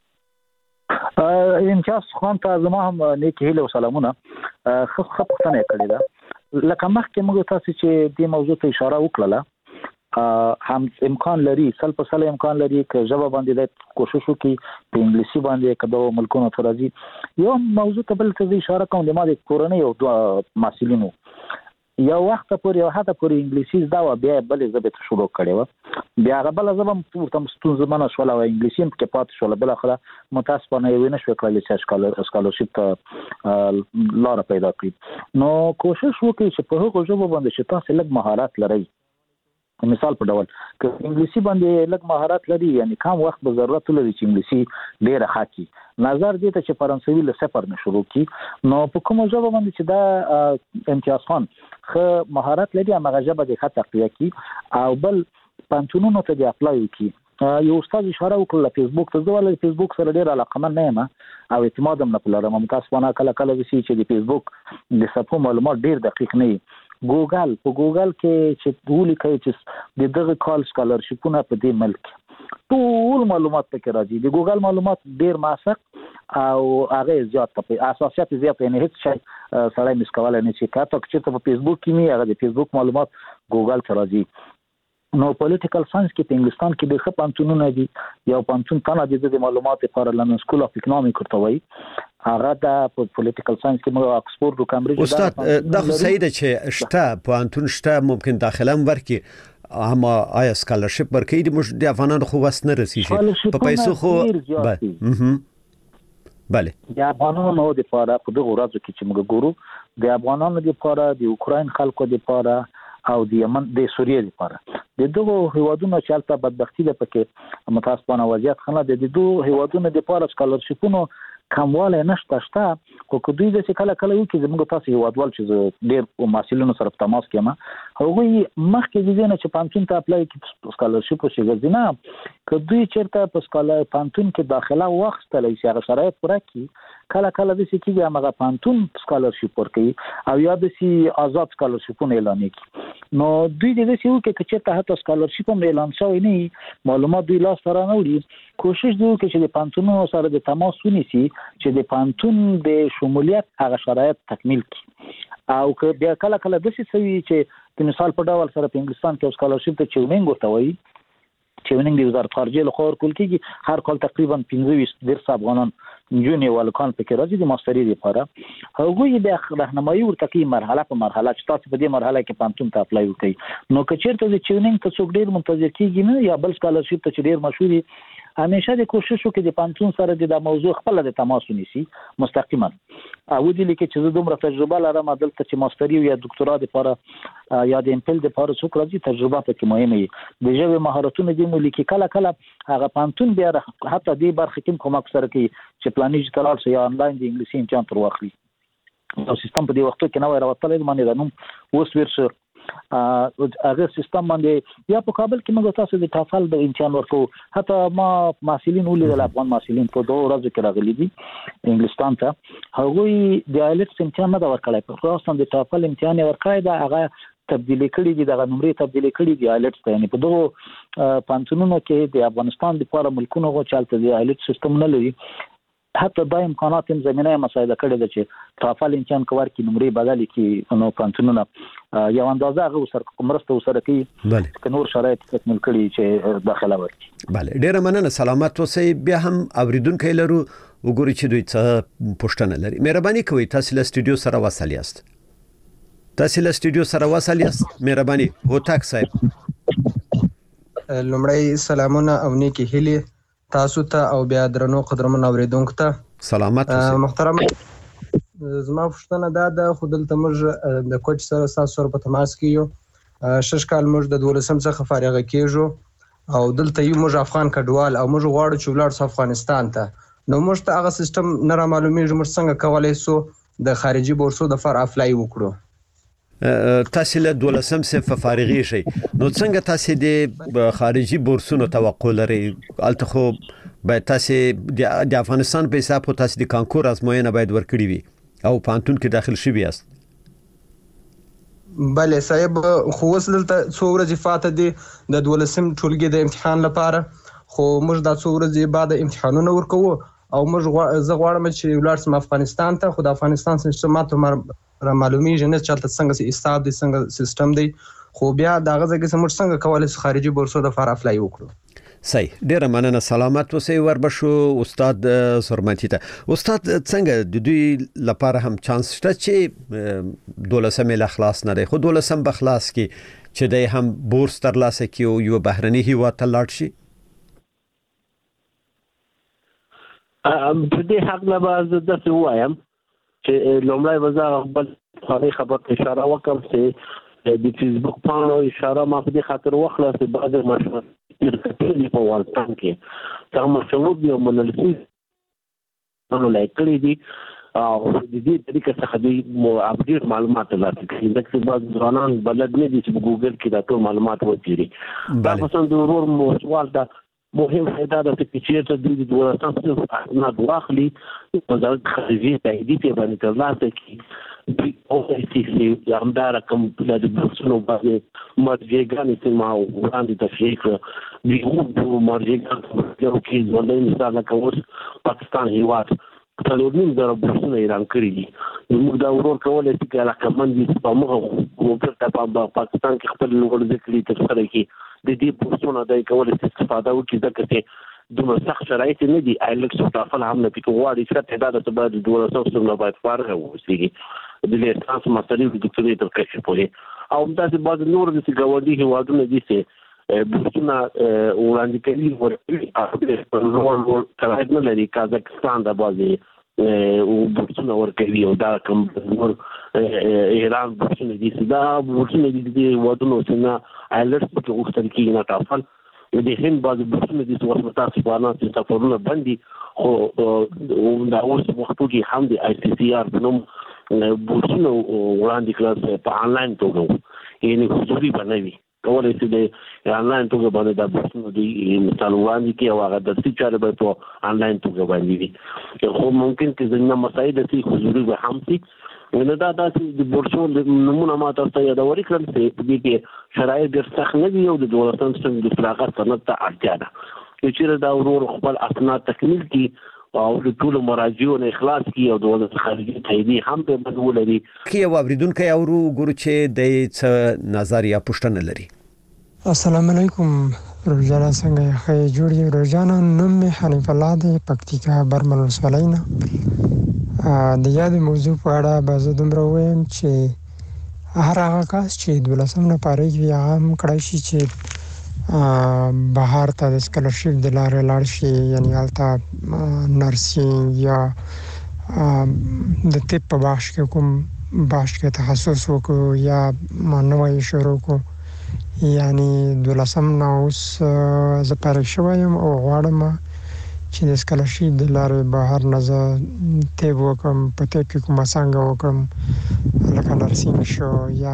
امتیاز خان ته زما هم نیک هیله او سلامونه. خو پوښتنه کړې ده لکه مخکې موږ تاسو چې د موضوع ته اشاره وکړه، هم امکان لري سل امکان لري چې ژبه باندې د کوشش وکړي په انګلیسي باندې کدو ملکونو ته راځي. یو موضوع ته بل څه اشاره کوم، د ما د کورنۍ او دوه مسؤلینو یو وخت پورې یو حتی پورې انګلیسي زده و، بیا بلې ژبې ته شروع کړې و، بیا هغه بله ژبه ورته ستونزمنه شوله او انګلیسي هم پکې پاتې شوله. بالاخره متاسفانه یې ونه شوې کړلی چې سکالرشپ ته لاره پیدا کړي. نو کوشش وکړئ چې په هغو ژبو باندې چې تاسو لږ مهارت لرئ، مثال په ډول که انګلیسي باندې لږ مهارت لري، یعنی کم وخت به ضرورت لري چې انګلیسي ډیره ښه کړي، نظر دې ته چې فرانسوي له صفر نه شروع کړي. نو په کومه ژبه باندې چې دا امتیاز خان ښه مهارت لري، هغه ژبه دې ښه تقویه کړي او بل پانتونونو ته دې اپلای وکړي. یو استاد اشاره وکړه فیسبوک ته. زه ولې فیسبوک سره ډیر علاقمند نه یم او اعتماد هم نه لرم. متاسفانه کله کله وسی چې د فیسبوک د صفحو معلومات ډیر دقیق نه وي. ګوګل کې چې ولیکي چې دغه کال سکالرشپونه په دې ملک ټول معلومات پکې راځي. د ګوګل معلومات ډیر ماسک او هغه زیات په اساسيات زیات نه هیڅ شي سړی مس کولای نه شي. کاته چې په فیسبوک کې نه هغه د فیسبوک معلومات ګوګل ته راځي. نو پولیټیکل ساينس کې په انګلستان کې د خپانتونونه دي، یو پانتون تنه د معلومات لپاره لندن سکول اف اکونومیک ورته وایي، هغه د پولیټیکل ساينس کې مو اکسفورد او کمبریج.
استاد دا خو صحیح ده چې شته پانتون شته، ممکن داخله هم ورکي، اما آیا سکالرشپ ورکړي د افغانانو خو وس نه رسیږي په پیسو خو. بله، د
افغانانو د لپاره په دغه ورځو کې چې موږ ګورو، د افغانانو د لپاره، د اوکراین خلکو د لپاره او د یمن د سوریې لپاره د دغه هیوادونو چې البته بدبختی ده پکې متاسفانه وضعیت خنه د دوه هیوادونو د پاره سکالرشیپونو کمواله نشته خو دوی د کله کله یو کې زموږ تاسو هیوادوال چې ډېر مسؤلینو سره په تماس کې ما هغوی مخکې دي نه چې پانتون ته اپلای کې سکالرشیپ شي ګرځینه که دوی چیرته په سکالر پانتون کې داخله وخت لای شي هغه شرایط پوره کړي کله کله د سکیږي هغه پانتون سکالرشیپ ورکړي او یا د سي آزاد سکالرشیپونه اعلان کړي نو دوی د دې یو کې چې ته حتی سکالرشیپ هم اعلان شوی نه معلومات دوی لاس سره نه وړي کوشش دوی کوي چې د پانتونونو سره د تماس ونیسي چې د پانتون د شمولیت هغه شرایط تکمیل کړي او که بیا کله کله د څه سوي چې د مثال په ډول سره په انګلستان کې سکالرشیپ ته چونینګ ورته وایي چونینګ د وزارت خارجه له خوا ورکول کېږي هر کال تقریبا 15 افغانان جونی والکان په کې راځي د ماستری لپاره هغوی د راهنمایي ورته کوي مرحله په مرحله چې تاسو په دې مرحله کې پانتون ته اپلای وکړئ نو که چیرته د چونینګ ته څوک ډیر منتظر کېږي نه یا بل سکالرشیپ ته چې ډیر مشهوري همیشه د کوشش وکړي د پانتون سره د موضوع خپل د تماس ونیسي مستقیما او دې لیکي چې زه دومره تجربه لرم دلته چې ماستری یا دکتورا لپاره یا د امپل لپاره څوک راځي تجربه پکې مهمه وي د ژبې مهارتونه دې مو لیکي کله کله هغه پانتون بیا حتی دې برخه کې کومک سره کوي چې پلانیج تلال سي یا انلاین د انګلیسي امتحان تر واخلي او سیستم په دې وخت کې نو راوړل باندې د نوم اوس ورسره هغه سیستم باندې یا په کابل کې موږ تاسو د ټافل د امتحان ورکو حتی ما مسؤلین ولیدل افغان مسؤلین په دوه ورځو کې راغلي دي انګلستان ته هغوی د آیلټس امتحان نه ورکړای په خاصه د ټافل امتحان ورکړای دا هغه تبدیلی کړي دي د نمرې تبدیلی کړي دي آیلټس ته یعنی په دوه پانتونونو کې د افغانستان د لپاره ملکونو غو چالت دی آیلټس سیستم نه لري حتی د امکانات هم زمينه مساعده کړي د چې ټافل امتحان کوي کې نمرې بدل کی نو پانتونونه یو اندازه غو سره کومرسته وسره کوي چې نور شرایط تکمیل کړي چې داخله ورکړي
bale ډیره مننه سلامات اوسئ بیا هم اوریدونکو لرو وګورئ چې دوی څه پوښتنه لري مهرباني کوئ تاسو له سټوډیو سره وصل یاست مهرباني هوتاک صاحب
لمړی سلامونه او نیکی هیله تاسو ته او بیا درنو قدرمن اوریدونکو ته
سلامات اوسئ
محترم زما پوښتنه دا ده خو دلته موږ د کوچ سره تاسو سره په تماس کې یو شش کال موږ د 12 څخه فارغ کېږو او دلته یو موږ افغان کډوال او موږ غواړو چې ولر افغانستان ته نو موږ ته هغه سیستم نه را معلومیږي موږ څنګه کولای سو د خارجي بورسو د فر افلای وکړو
تاسو له 12 صفه فارغي شي نو څنګه تاسو د خارجي بورسونو توقع لري الته خو باید تاسو د افغانستان په حساب او تاسو د کانکور ازموینه باید ورکړي وي او پانتون کې داخل شوی یاست
bale صاحب خو وسلته څو ورځې فاته دي د 12 ټولګي د امتحان لپاره خو موږ د څو ورځې بعد امتحانونه ورکو او موږ زه غواړم چې ولارسم افغانستان ته خو د افغانستان سیستمات را معلومیږي نه چلته څنګه حساب دي څنګه سیستم دی خو بیا دغه ځکه موږ څنګه کولای شو خارجي بورسو د فار افلای وکړو
صحیح ډیره مننه سلامت اوسئ وربشو استاد سرمنتی ته استاد څنګه د دوی لپاره هم چانس شته چې 12 مې خلاص نه دی خو 12 به خلاص کی چې د هم بورس ترلاسه کی او یو بهرني هیواد ته لاړ شي
په دې حق لا باز د څه وایم چې لومړی وزاره خبر اشاره وکم چې د فیسبوک پاڼو اشاره ما په دې خاطر وخله چې بعض مشورې په ورتان کې څنګه مشورې دی منل شي نو لایکړي دي او د دې طریقې څخه د اپډیټ معلومات لري چې بعض ځوانان بلد نه دي چې په ګوګل کې دا ټول معلومات وچیري دا مثلا د ورور مو سوال دا مهم دا د چې د ورځې نه واخلي وزارت خارجه تایید باندې ترلاسه کی او چې همدار کوم د بورسونو باندې مرجعګان چې ما وړاندې تشریح دی او مرجعګان چې ځوانان مثال کوي پاکستان هیواد څلورنیم در بورسونه اعلان کړی دي موږ دا ورور کولای شي چې علاقه مند په موږ په پاکستان کې خپل لوړ ذکر تر سره کې د دې بورسونو د کولای شي استفاده وکړي ځکه چې دومره سخت شرایط نه دي آیلټس او ټافل هم نه پکې غواړي چې تعداد ته باید 1200 نه باید فارغ اوسېږي د لیسانس ماستري د دکتوري تر کچې پورې او داسې بعض نور د ګاونډي هیوادونو دي چې بورسونه وړاندې کوي ورته او په نور قواعد نه لري کازاکستان د بعضي
او بورسونه ورکوي او دا کوم نور ایران بورسونه دي دا بورسونه دي ودونو څنګه الرټ په وختل کې نه تاسو د هند بعض بورسونه دي چې وسمتا سپانه چې سفرونه باندې خو دا اوس وختو کې هم د آی سی سی آر بنوم بورسونه وړاندې کړل په انلاین توګه یعنی حضوري بنوي کولای شي د انلاین توګه باندې د بورسونه دی مثال وړاندې کې او هغه درسي چارې به په انلاین توګه باندې وي خو ممکن چې څنګه مسایل دي حضوري به هم شي نو دا د بورسو نمونه ما تاسو ته یادوري کړم چې په دې کې شرایط ډېر سخت نه دي او د دولتونو څخه د فراغت سند ته اړتیا ده چې دا ورور خپل اسناد تکمیل کړي او د ټول مراجعونو اخلاص کړي او د وزارت خارجه تایید هم به بدول لري
کی اوریدونکو اورو ګورو چې د څه نظر یا پوښتنه لري.
السلام علیکم روزانه څنګه ښه جوړ یو روزانه نوم می حنیف الله د پکتیکا برمل وسولینا د یاد موضوع په اړه به زه دومره وایم چې هر هغه کس چې 12 نه پاره وي هم کړی شي چې بهر ته د سکالرشپ د لارې لاړ شي یعنی هلته نرسینګ یا د طب په بخش کې کوم بخش کې تخصص وکړو یا نوی شروع کړو یعنی 12 نه اوس زه پاره شوم او غواړم چې د سکالرشپ د لارې بهر نه زه طب وکړم په طب کې کومه څانګه وکړم لکه نرسینګ شو یا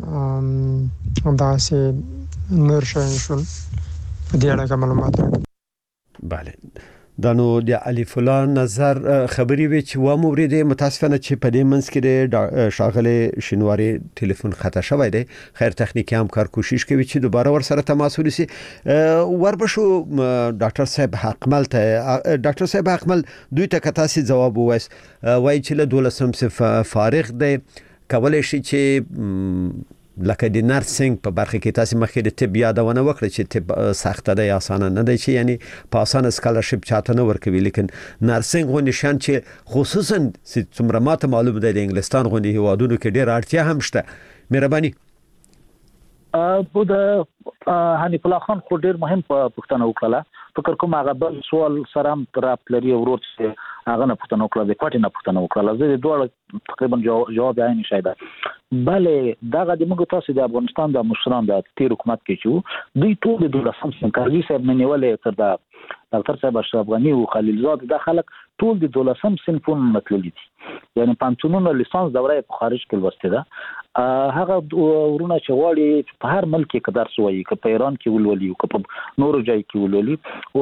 داسې نور شیان شول په دې اړه معلومات راکړم.
بله دا نو د علي فلان نظر خبري وی چې و مورید متاسفانه چې په دې منځ کې د شاغله شینواری ټلیفون خطا شوی دی خیر تخنیکی همکار کوشش کوي چې دوباره ور سره تماس ونیسي. وربشو ډاکټر صاحب حقمل ته ډاکټر صاحب حقمل دوی ته کتاسي جواب وایس وای چې له 12 صف فارغ دی کولای شي چې لکه د نرسینګ په برخه کې تاسو مخکې د طب یادونه وکړه چې طب سخته ده یا اسانه نه ده چې یعنی په اسانه سکالرشپ چاته نه ورکوي لیکن نرسینګ غو نشان چې خصوصا چې څومره ماته معلوم ده د انګلستان غو نه هوادونو کې ډېر اړتیا هم شته. مهرباني
په د حنیف الله خان خو ډېر مهم پوښتنه وکړه فکر کوم هغه بل سوال سره هم راپلري ورور چې هغه نه پوښتنه وکړه د کوټې نه پوښتنه وکړه زه د دوه تقریبا جواب یې نه شایده بلې دغه د موږ تاسو د افغانستان د مشران د تیر حکومت کې چې دوی ټول د 12 سنکاري صاحب نه نیولې تر دا ډاکټر صاحب اشرف غنی او خلیل زاد د خلک ټول د 12 صنفون متللي دي یعنی پانتونونو لیسانس دوره په خارج کې لوسته ده هغه ورونه چې واړي په هر ملک کې درس وایي که په ایران کې ولولي او که په نورو ځای کې ولولي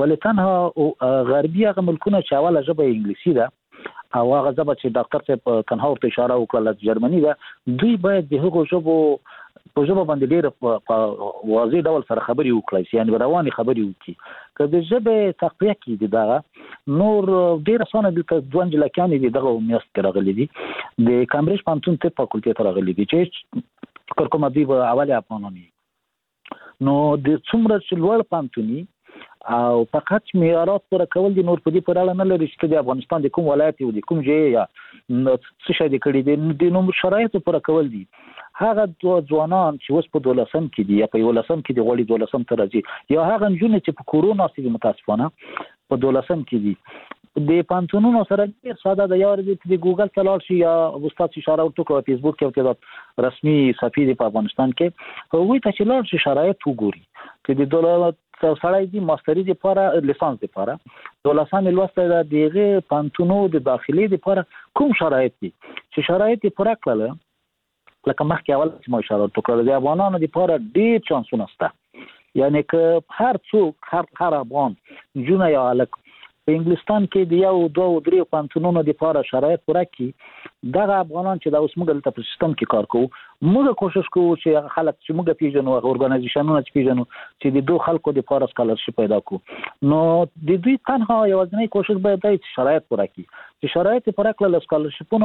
ولتنها غربي هغه ملکونه چې اوله ژبه انګلیسي ده او هغه ژبه چې ډاکټر صاحب کنه ورته اشاره وکړه جرمني ده دوی باید د هغو ژبو په ژبه باندې ډېر په واضح ډول سره خبرې وکړي یعنی رواني خبرې وکړي که د ژبې تقویه کې دغه نور ډېر اسانه دي ته ځوان جلکانې دي دغه میاشت کې راغلي دي د کامبریج پانتون طب فاکولټي ته راغلي دي چې فکر کوم دوی به اول افغانانی نو د څومره چې لوړ پانتوني او فقط معیارات پر کول دي نور په دې پر اړه نه لري چې د افغانستان د کوم ولایت یو د کوم ځای یا څه شي د کړي دي نو شرایط پر کول دي هغه ځوانان چې اوس په 12 کې دي یا په 11 کې دي غوړي 12 ته راځي یا هغه جنونه چې په کورونا کې متاسفانه په 12 کې دي د پانتونونو سره ډیر ساده د یار د ګوګل ته لاړ شي یا استاد اشاره وکړي فیسبوک کې د رسمي صفحې په افغانستان کې هغه ته چې لاړ شي شرایط وګوري چې د دولت سړی دی ماستری دی لپاره لیسانس دی لپاره 12 لوسته دغه پانتونو د داخلي دی لپاره کوم شرایط دي چې شرایط پوره کړل لکه مخکې اول چې ما اشاره وکړه د افغانانو د لپاره ډیر چانسونه شته یعنی که هر څوک هر افغان جون یا الک په انګلستان کې د یو دوه درې پانتونونو د لپاره شرایط پوره کړي دغه افغانان چې د اوس موږ په سیستم کې کار کوو موږ کوشش کوو چې خلک چې موږ پیژنو او اورګنایزیشنونه چې پیژنو چې د دوه خلکو د لپاره سکالرشپ پیدا کړو نو د دوی تنها یوازینی کوشش باید دی چې شرایط پوره کړي چې شرایط پوره کړل سکالرشپونو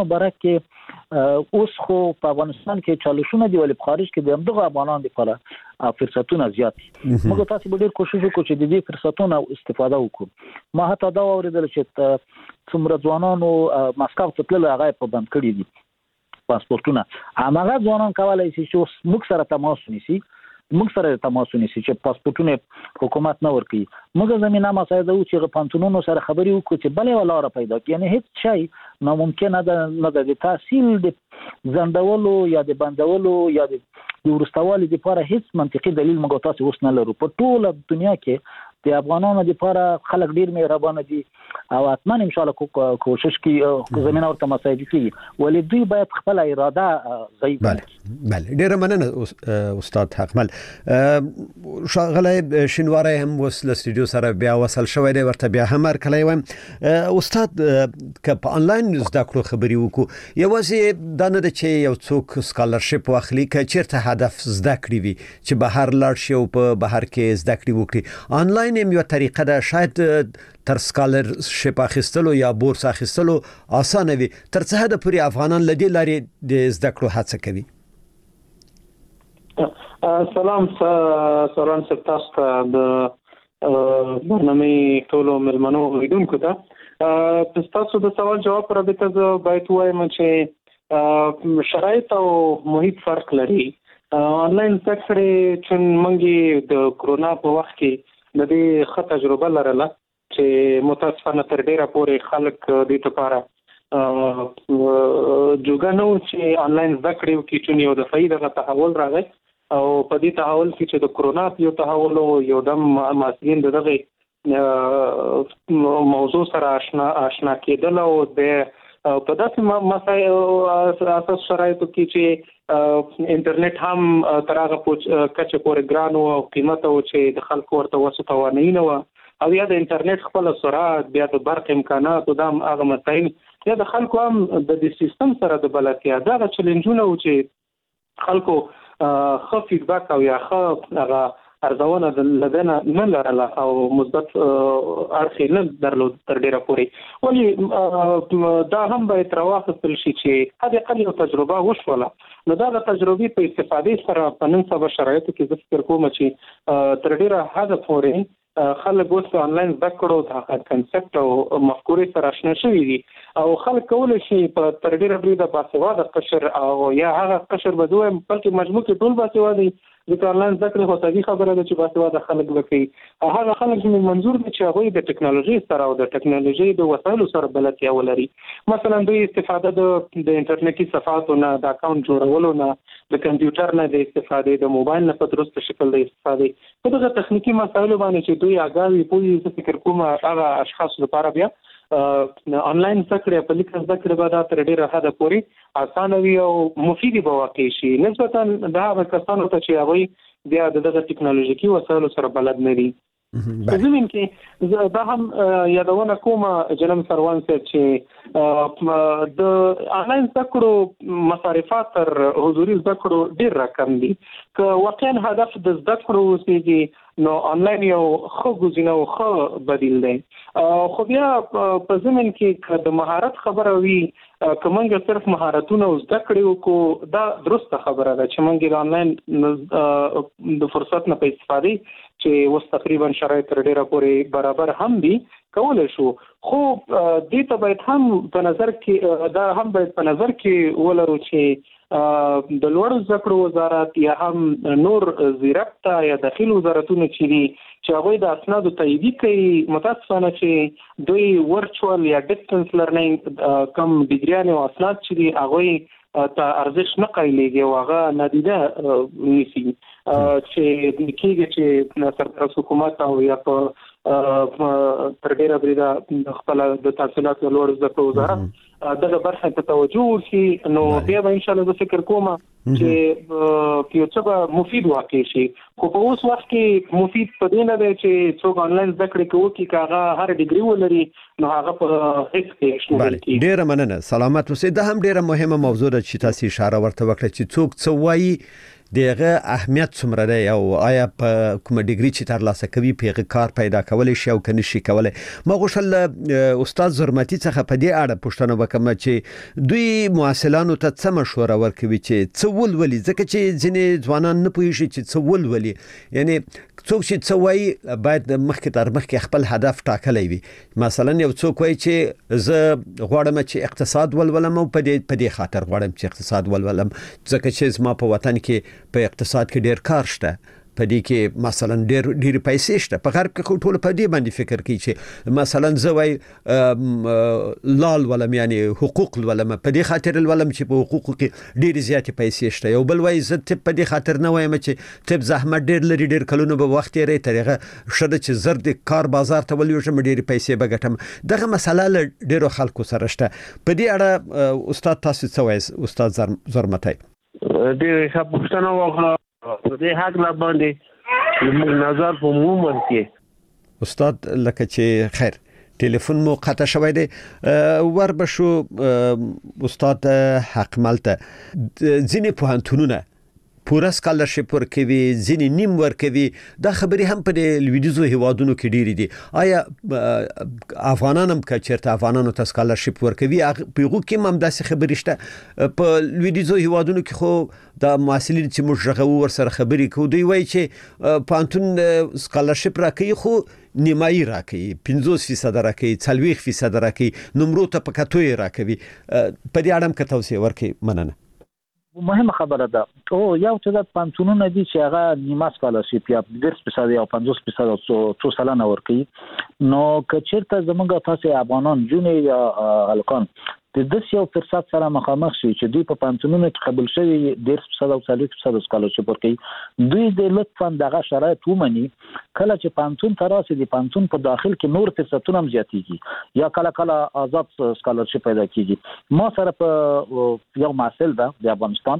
برکه اوس خو په افغانستان کې چالشونه دی ولې په خارج کې د همدغه افغانانو لپاره فرصتونه زیات دي موږ تاسو به ډیر کوشش وکړو چې د دې فرصتونو استفاده وکړو ما حتی دا اوریدل چې څومره ځوانانو مسکو ته تلل هغه په بند کړی دي پاسپورتونه هغه ځوانان کولای شي چې موږ سره تماس ونیسي موږ سره تماس ونیسي چې پاسپورتونه حکومت نه ورکړي. موږ زمينه مساعده و چې پانتونونو سره خبري وکړو چې بلې ولاره پیدا کړي. یعنی هیڅ شی ناممکن نه ده. د تحصیل د زندولو یا د بندولو یا د ورستوالي لپاره هیڅ منطقي دلیل موږ تاسو اوس نه لرو. په ټوله دنیا کې د افغانانو لپاره خلک ډیر مهربان دي او اتمن ان شاء الله کوشش کوي زمينه ورته مساعده کوي، ولې دوی باید خپل اراده ضعیف.
بله ډیر مننه استاد حقمل. شغله شینواره هم وسله استودیو سره بیا وصل شوی دی، ورته بیا هم ورکلای و. استاد که په انلاین زده کړو خبري وکړو، یوازې دا نه ده چې یو څوک سکالرشپ واخلي، که چیرته هدف زده کړی وي چې بهر لاړ شي او په بهر کې زده کړی وکړي، آنلاین یو طریقه ده شاید تر سکالرشپ اخیستلو یا بورس اخیستلو آسانه وي. تر څه حد پورې افغانان لدی لاري د زده کړو هڅه کوي؟
سلام تاسو ته د برنامه ټولو ملمنو لیدونکو ته. تاسو د سوال جواب پر رابطه زه باید وایم چې شرایط او محیط فرق لري. آنلاین زده کړې چې موږ د کرونا په وخت کې د دې ښه تجربه لرله چې متاسفانه تر ډیره پورې خلک دې لپاره جوګه نه و چې آنلاین زده کړې وکړي، چې یو دفعي دغه تحول راغی او په دې تحول کې چې د کرونا یو تحول یو دم محصلین دغه موضوع سره آشنا کېدل او د په داسې مسایل اساس شرایطو کې چې انټرنیټ هم تر هغه کچه پورې ګران او قیمت او چې د خلکو ورته وسو توانایي نه و، او یا د انټرنیټ خپل سرعت، بیا د برق امکانات او د هغه مسایل، یا د خلکو هم د سیستم سره د بلدتیا دا چیلنجونه و چې خلکو ښه فیډبک او یا ښه هغه ارزونه لدنه نه لرله او مثبت اړخ نه درلود تر ډیره پورې. ولې دا هم باید راواخیستل شي چې حد اقل یو تجربه وشوله. نو دا د تجربې په استفادې سره په نن سبا شرایطو کې زه فکر کوم چې تر ډیره حد پورې خلک اوس په انلاین زده کړو د کنسپټ او مفکورې سره آشنا شوي دي او خلک کولی شي په تر ډیره بریده باسواده قشر او یا هغه قشر به دویم بلکې مجموع کې ټول باسواده د آنلاین زده کړې خو طبیعي خبره ده چې باسواده خلک به کوي. هغه خلک چې منظور دي چې هغوی د ټکنالوژي سره او د ټکنالوژي د وسایلو سره بلدتیا ولري. مثلا دوی استفاده د انټرنیټي صفحاتو نه، د اکاونټ جوړولو نه، د کمپیوټر نه د استفادې، د موبایل نه په درست شکل د استفادې، په دغه تخنیکی مسایلو باندې چې دوی آګاوي پوهې زه فکر کوم هغه اشخاص لپاره بیا آنلاین زده کړې په لیک زده کړې به دا تر ډیره حده پورې اسانه وي او مفیدې به واقع شي نسبتا د هغه کسانو ته چې هغوی بیا دغه ټکنالوژیکي وسایلو سره بلد نه دي. په زمین کې دا هم یادونه کوم جناب سروان صاحب چې د آنلاین زده کړو مصارفات تر حضوري زده کړو ډیر رقم دي. که واقعا هدف د زده کړو اوسېږي نو آنلاین یو ښه ګزینه او ښه بدیل دی. خو بیا په زمین کې د مهارت خبره وي، که موږ صرف مهارتونه زده کړې وکړو دا درسته خبره ده چې موږ د آنلاین د فرصت نه په استفادې چې اوس تقریبا شرایط تر ډیره پورې برابر هم دي کولی شو، خو دې ته باید هم په نظر کې دا هم باید په نظر کې ولرو چې د لوړو زده کړو وزارت یا هم نور زیربطه یا داخل وزارتونه چې دي چې هغوی د اسنادو تاییدي کوي، متاسفانه چې دوی ورچوال یا ډسټنس لرنینګ کم ډیګریانې او اسناد چې دي هغوی ته ارزښت نه قایلېږي او هغه نادیده نیسي چې کېږي چې سرپرست حکومت او یا په تر ډیره بریده خپل د تحصیلاتو لوړ زده کړو وزارت دغه برخه ته توجه وکړي، نو بیا به ان شاء الله زه فکر کوم چې یو څه به مفید واقع شي. خو په اوس وخت کې مفید په دې نه دی چې څوک آنلاین زده کړې کوي که هغه هر ډیګري ولري نو هغه په هیڅ کې شمول کیږي.
ډیره مننه، سلامت اوسئ. دا هم ډیره مهمه موضوع ده چې تاسو اشاره ورته وکړه چې څوک څه وایي، دغه اهمیت څومره دی او آیا په کوم ډیګري چې ترلاسه کوي پیغه کار پیدا کولای شي او کني شي کولای. ما غوښتل استاد زرمتی څخه په دې اړه پوښتنه وکم چې دوی مواصلانو ته څه مشوره ورکوي چې څه ولولي، ځکه چې ځینې ځوانان نه پوهیږي چې څه ولولي. یعنی څوک چې څه وایي باید مخکې تر مخکې خپل هدف ټاکلی وي. مثلا یو څوک وایي چې زه غواړم چې اقتصاد ولولم او په دې خاطر غواړم چې اقتصاد ولولم ځکه چې زما په وطن کې په اقتصاد کې ډیر کار شته، په دې کې مثلا ډېر پیسې شته په غرب کې ټول په دې باندې فکر کوي چې مثلا زوی لال ولم یعنی حقوق ولم په دې خاطر ولم چې په حقوق کې ډېر زیات پیسې شته یو بل وای زه ته په دې خاطر نه وایم چې ته زحمت ډېر لري ډېر کلونه به وخت یې طریقه شته چې زر د کار بازار ته ولېږم ډېر پیسې بغټم دغه مسله له ډېرو خلکو سره شته په دې اړه استاد تاسو څه وایي استاد زرمتای
ډېر ښه پوښتنه وکړه په دې حق لا باندې موږ نظر په مومن کې
استاد لکه چې خیر ټلیفون مو قطع شوی دی وربشو استاد حق ملته ځینې پوهنتونونه پوره سکالرشپ ورکوي ځینې نیم ورکوي دا خبرې هم په لویدیځو هیوادونو کې ډېرې دي آیا افغانان هم که چېرته افغانانو ته سکالرشپ ورکوي په هغو کې هم همداسې خبرې شته په لویدیځو هیوادونو کې خو دا محصلین چې موږ غږو ورسره خبرې کوو دوی وایي چې پوهنتون سکالرشپ راکوي خو نیمایي راکوي 50% راکوي 40% راکوي نمرو ته په کتو یې راکوي په دې اړه هم که توضیح ورکړئ مننه
مهمه خبره ده او یو څه د پانتونونه دي چې هغه نیمه سکالرشپ یا 10% یا 50% او څو سلانه ورکوي نو که چیرته زمونږ تاسو افغانان جون یا الکان د 10% سره مخامخ شي چې دوی په پانتونونو کې قبول شوی 10% او 40% سکالرشپ ورکوي دوی د لطفا دغه شرایط ومني کله چې پانتون تراسي د پانتون په داخل کې نور فرصتونه هم زیاتېږي یا کله آزاد سکالرشپ پیدا کیږي ما سره په یو محصل ده د افغانستان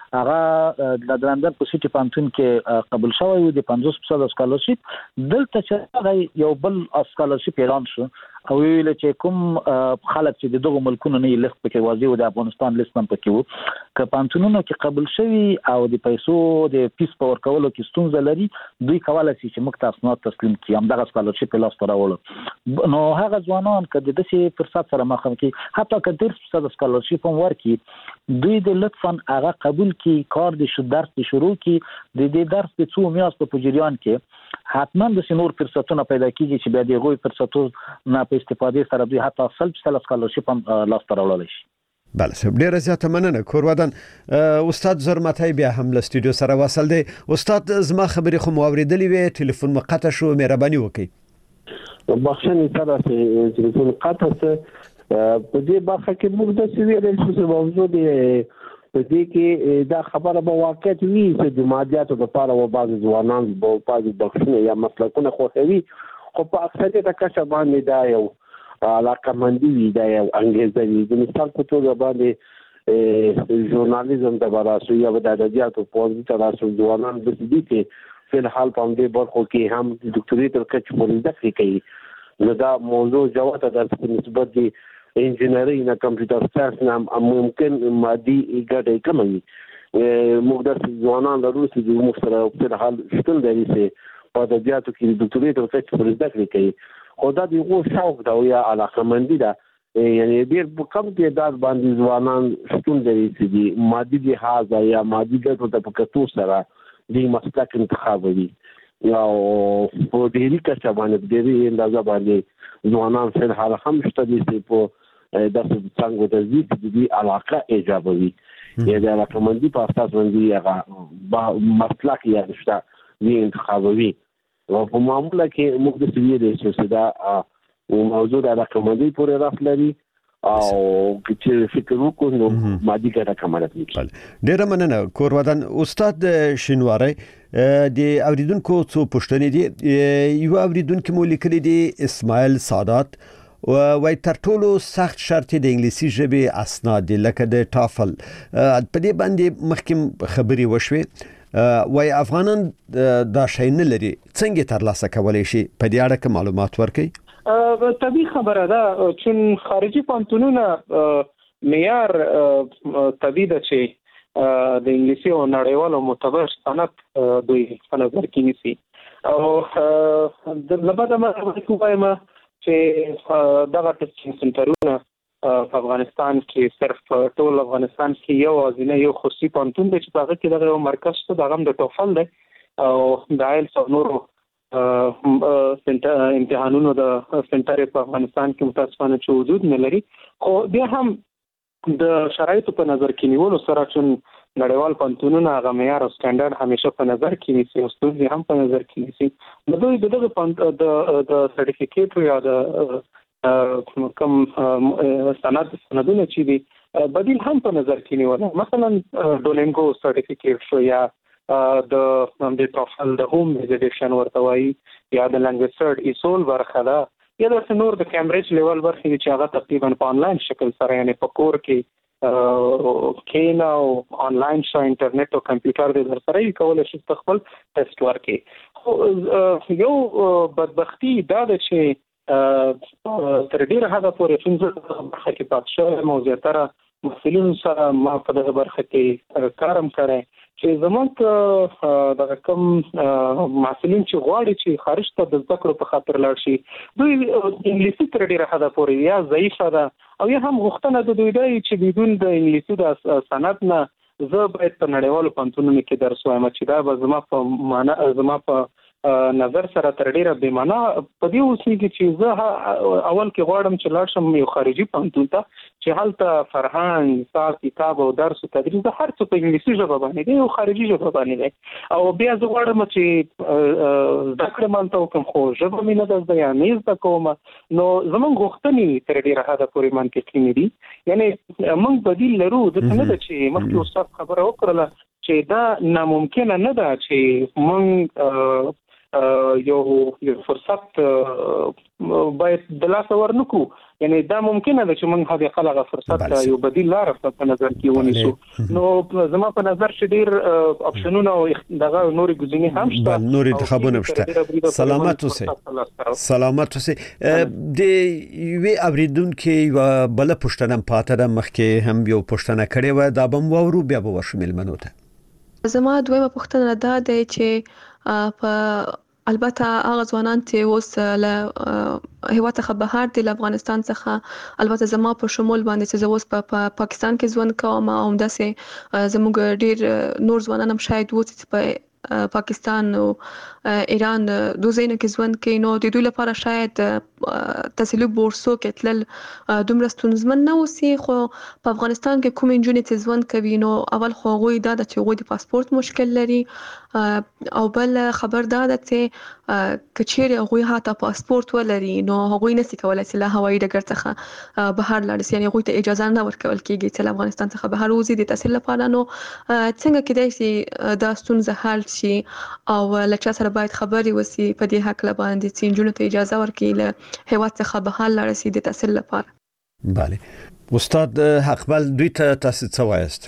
هغه د لندن په سيټي پانتون کې قبول شوی و د 50% سکالرشپ دلته چې یو بل سکالرشپ اعلان شو او ویل چې کوم خلک چې د دغه ملکونو نه لیست پکې واځي او د افغانستان لیست هم پکې وو که پانتونونو کې قبول شوی او د پیسو د فیس په ورکولو کې ستونزه لري دوی کولای شي چې موږ تاسو تسلیم کړي هم دغه سکالرشپ لاس ته راوړل نو هغه ځوانان که د 10% سره مخ کې حتی که 10% سکالرشپ هم ورکړي دوی د لطفا هغه قبول کی کار د درس شروع کی د دې درس په څو میاشتو په جریان کې حتما د سنور فرصتونه پیدا کیږي چې بیا دغه فرصتونه نه په استفاده سره دوی حتی 100% سکالرشپ هم لاس ته راوړل شي
بله صاحب ډیره زیاته مننه کورودن استاد زرمتای بیا هم له استودیو سره وصل دی استاد زما خبرې خو مو اوریدلې وې ټلیفون مو قطع شو مهرباني وکړئ
بخښنه سره چې ټلیفون قطع شو په دې برخه کې موږ د سویل چې موضوع دی په دې کې دا خبره به واقعیت وي چې د مادیاتو لپاره و بعض ځوانان په بعض بخښنه یا مسلکونه خوښوي خو په اکثریت کچه باندې دا یو علاقمندي وي دا یو انګیزه وي د مثال په توګه باندې ژورنالیزم د براسو یا د ادبیاتو په تاسو ځوانان د دې کې په حال په دې برخو کې هم د ډاکټري تر کچې پورې زده کوي نو دا موضوع جوته د نسبت دی انجینری نه کمپیوټر ساينس نه ممکن مادي ګټه کموي موږ د ځوانانو لرو چې موږ سره په حال شتون لري چې په ادبیاتو کې د ډاکټري تر کچې پورې زده کوي خو دا د یو شوق دا یا علاقمندي ده یعنی ډیر کم تعداد باندې ځوانان شتون لري چې مادي لحاظ یا مادي ګټو ته په کتو سره د مسلک انتخابوي یا په ډیری کچه باندې ډیری اندازه باندې ځوانان په حال هم شته دي په د څنګه د دې علاقه ایجابوي یا د علاقمندي په اساس باندې هغه مسلک یا شته وی انتخابوي او په معاملې کې موږ د سویل چې دا موضوع د علاقمندي پورې راځي او چې فکر وکړو نو مادي ګټه کماله کیږي
ډیره مننه کورودن استاد شینواری د اوریدونکو څو پوښتنې دي یو اوریدونکو مو لیکلي دي اسماعیل سادات وای تر ټولو سخت شرط د انګلیسي ژبې اسناد لکه د ټافل په دې باندې مخکې خبري وشوي وای افغانان دا شی نه لري څنګه ترلاسه کولای شي په دې اړه معلومات ورکړي
طبيعي خبره ده چې خارجي پانتونونه معیار طبيعي ده چې د انګلیسي او نړیوالو معتبر سند دوی په نظر کې نیسي او د لبده ما کومه چې دغه ټیسټینګ سنټرونه په افغانستان کې صرف ټول افغانستان کې یو ازنه یو خصوصي پانتون دی چې هغه کې دغه مرکز ته دغه د ټوفل دی او د آیلټس او نورو سنټر امتحانونو د سنټر په افغانستان کې متاسفانه چې وجود نه لري خو بیا هم د شرایطو په نظر کې نیولو سره چې نړیوال پنځونونه هغه معیار او سټانډرډ همیشه په نظر کې نیسي او ستونزې هم په نظر کې نیسي. نو دوی د سرټیفیکیټ یا د کوم سندونه چې دي بدیل هم په نظر کې نیول. مثلا ډولینګو سرټیفیکیټ شو یا د ټوفل د هوم ویزیټیشن ورته وایي یا د لانګویج سرټ ایسول برخه ده یا د نور د کیمبرج لیول برخه چې هغه تقریبا په انلاین شکل سره یعنی په کور کې کینا او انلاین شو انټرنیټ او کمپیوټر د در سره کولای شي خپل ټیسټ ورکړي. یو بدبختی دا ده چې تر ډیره حده پورې څنګه برخه کې پات شو موضوعاتره مسلمان سره ما په دغه برخه کې کارم کړی چې زموږ د کوم مسلمان چې غواړي چې خارج ته د زده کړو په خاطر لاړ شي دوی انګلیسي تر ډیره حده پورې یا ضعیفه ده او یا هم غوښتنه د دوی دی چې بدون د انګلیسي د سند نه زه باید په نړیوالو پوهنتونونو کې درس وایم چې دا به زما په نظر سره تر ډیره بې معنا په دې اوسېږي چې زه اول کې غواړم چې لاړ شم یو خارجي پوهنتون ته چې هلته فرهنګ حساب کتاب او درس او تدریس د هر څه په انګلیسي ژبه باندې دی او خارجي ژبه باندې دی او بیا زه غواړم چې زده کړم هلته وکړم خو ژبه مې نه ده زده یا نه زده کوم. نو زموږ غوښتنې تر ډیره حده پورې منطقي نه دي. یعنی موږ بدیل لرو داسې نه ده چې مخکې استاد خبره وکړله چې دا ناممکنه نه ده چې موږ یو فرصت باید د لاس ورنکو. یعنی دا ممکنه ده چې موږ هغه خلغه فرصت یو بدیل لار په نظر کې ونیسو. نو زما په نظر چې ډیر اپشنونه او دغه نوري ګزینې هم شته
نوري انتخابونه شته. سلامت اوسئ. د وی اوریدون کې بل پښتنه پاتره مخکې هم یو پښتنه کړي و دا بم وورو بیا به ورشمل منوته.
زما دویمه پوښتنه دا ده چې په البته هغه ځوانان چې اوس له هیواد څخه بهر دي له افغانستان څخه البته زما په شمول باندې چې زه اوس په پاکستان کې ژوند کوم او همداسې زموږ ډیر نور ځوانان هم شاید وو چې په پاکستان او ایران دوه ځایونو کې ژوند کوي. نو د دوی لپاره شاید تحصیلي بورسو کې تلل دومره ستونزمن نه اوسي خو په افغانستان کې کوم نجونې چې ژوند کوي نو اول خو هغوی دا چې هغوی د پاسپورت مشکل لري او بل خبر دا ده چې کچېرې هغوی حتی پاسپورت ولري نو هغوی نشي کولی چې له هوایي ډګر څخه بهر لاړ شي. یعنې هغوی ته اجازه نه ورکول کېږي چې له افغانستان څخه بهر وځي د تحصیل لپاره. نو څنګه کېدای شي دا ستونزه حل شي او له چا سره باید خبرې وشي په دې هکله باندې چې نجونو ته اجازه ورکړي له هیواد څخه بهر لاړ شي د تحصیل لپاره.
بله استاد حقبال دوی ته تاسو څه وایست؟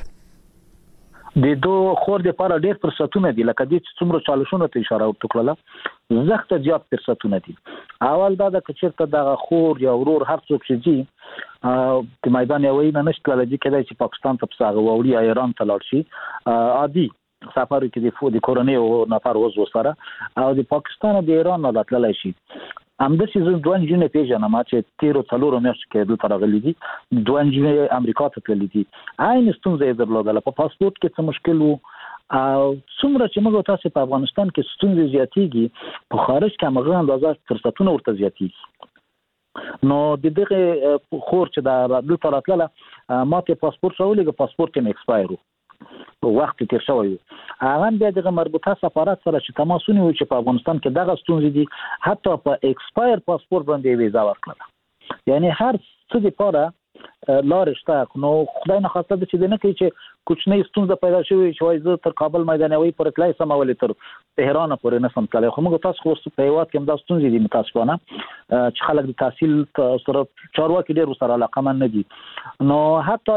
د دوه خور د لپاره ډېر فرصتونه دي لکه دې چې څومره چالشونه ته اشاره وکړه زخت زیات فرصتونه دي. اول دا د کچرته د خور یا ورور هر څوک چې جی د میدان یوې نه نشته لږ کېدای چې پاکستان ته پساغه ووري یا ایران ته لاړ شي عادي سفر کې د کورنۍ او نفر وزو سره او د پاکستان او د ایران نه لاتلای شي. همدا چې دوه جنې پیژنم چې 13 میاشتې کې دلته راغلي دي دوه جنې امریکا ته تللي دي عین ستونزه یې درلودله په پاسپورت کې څه مشکل وو او څومره چې موږ تاسو په افغانستان کې ستونزې زیاتېږي په خارج کې هغه اندازه فرصتونه ورته زیاتېږي. نو د دغه خور چې د دلته راتلله ماته پاسپورت راولېږه پاسپورت یې ایکسپایر وو وخت تیر شوی هغه بیا د مربوطه سفارت سره چې تماسونه وي چې په افغانستان کې دغه ستونزې دي حتی په ایکسپایر پاسپورت باندې ویزا ورکړه. یعنی هر څه لپاره لارې شته. نو خدای نه خواسته چې د نه کوي چې کوچنۍ ستونزه پیدا شوي چې وایي زه تر کابل میدانوي پورې تلای سم ولې تر تهران پورې نه سم تلای. خو موږ تاسو خو په هیواد کې هم دا ستونزې دي متاسفانه چې خلک د تحصیل سره چارواکي ډېر سره علاقمند نه دي. نو حتی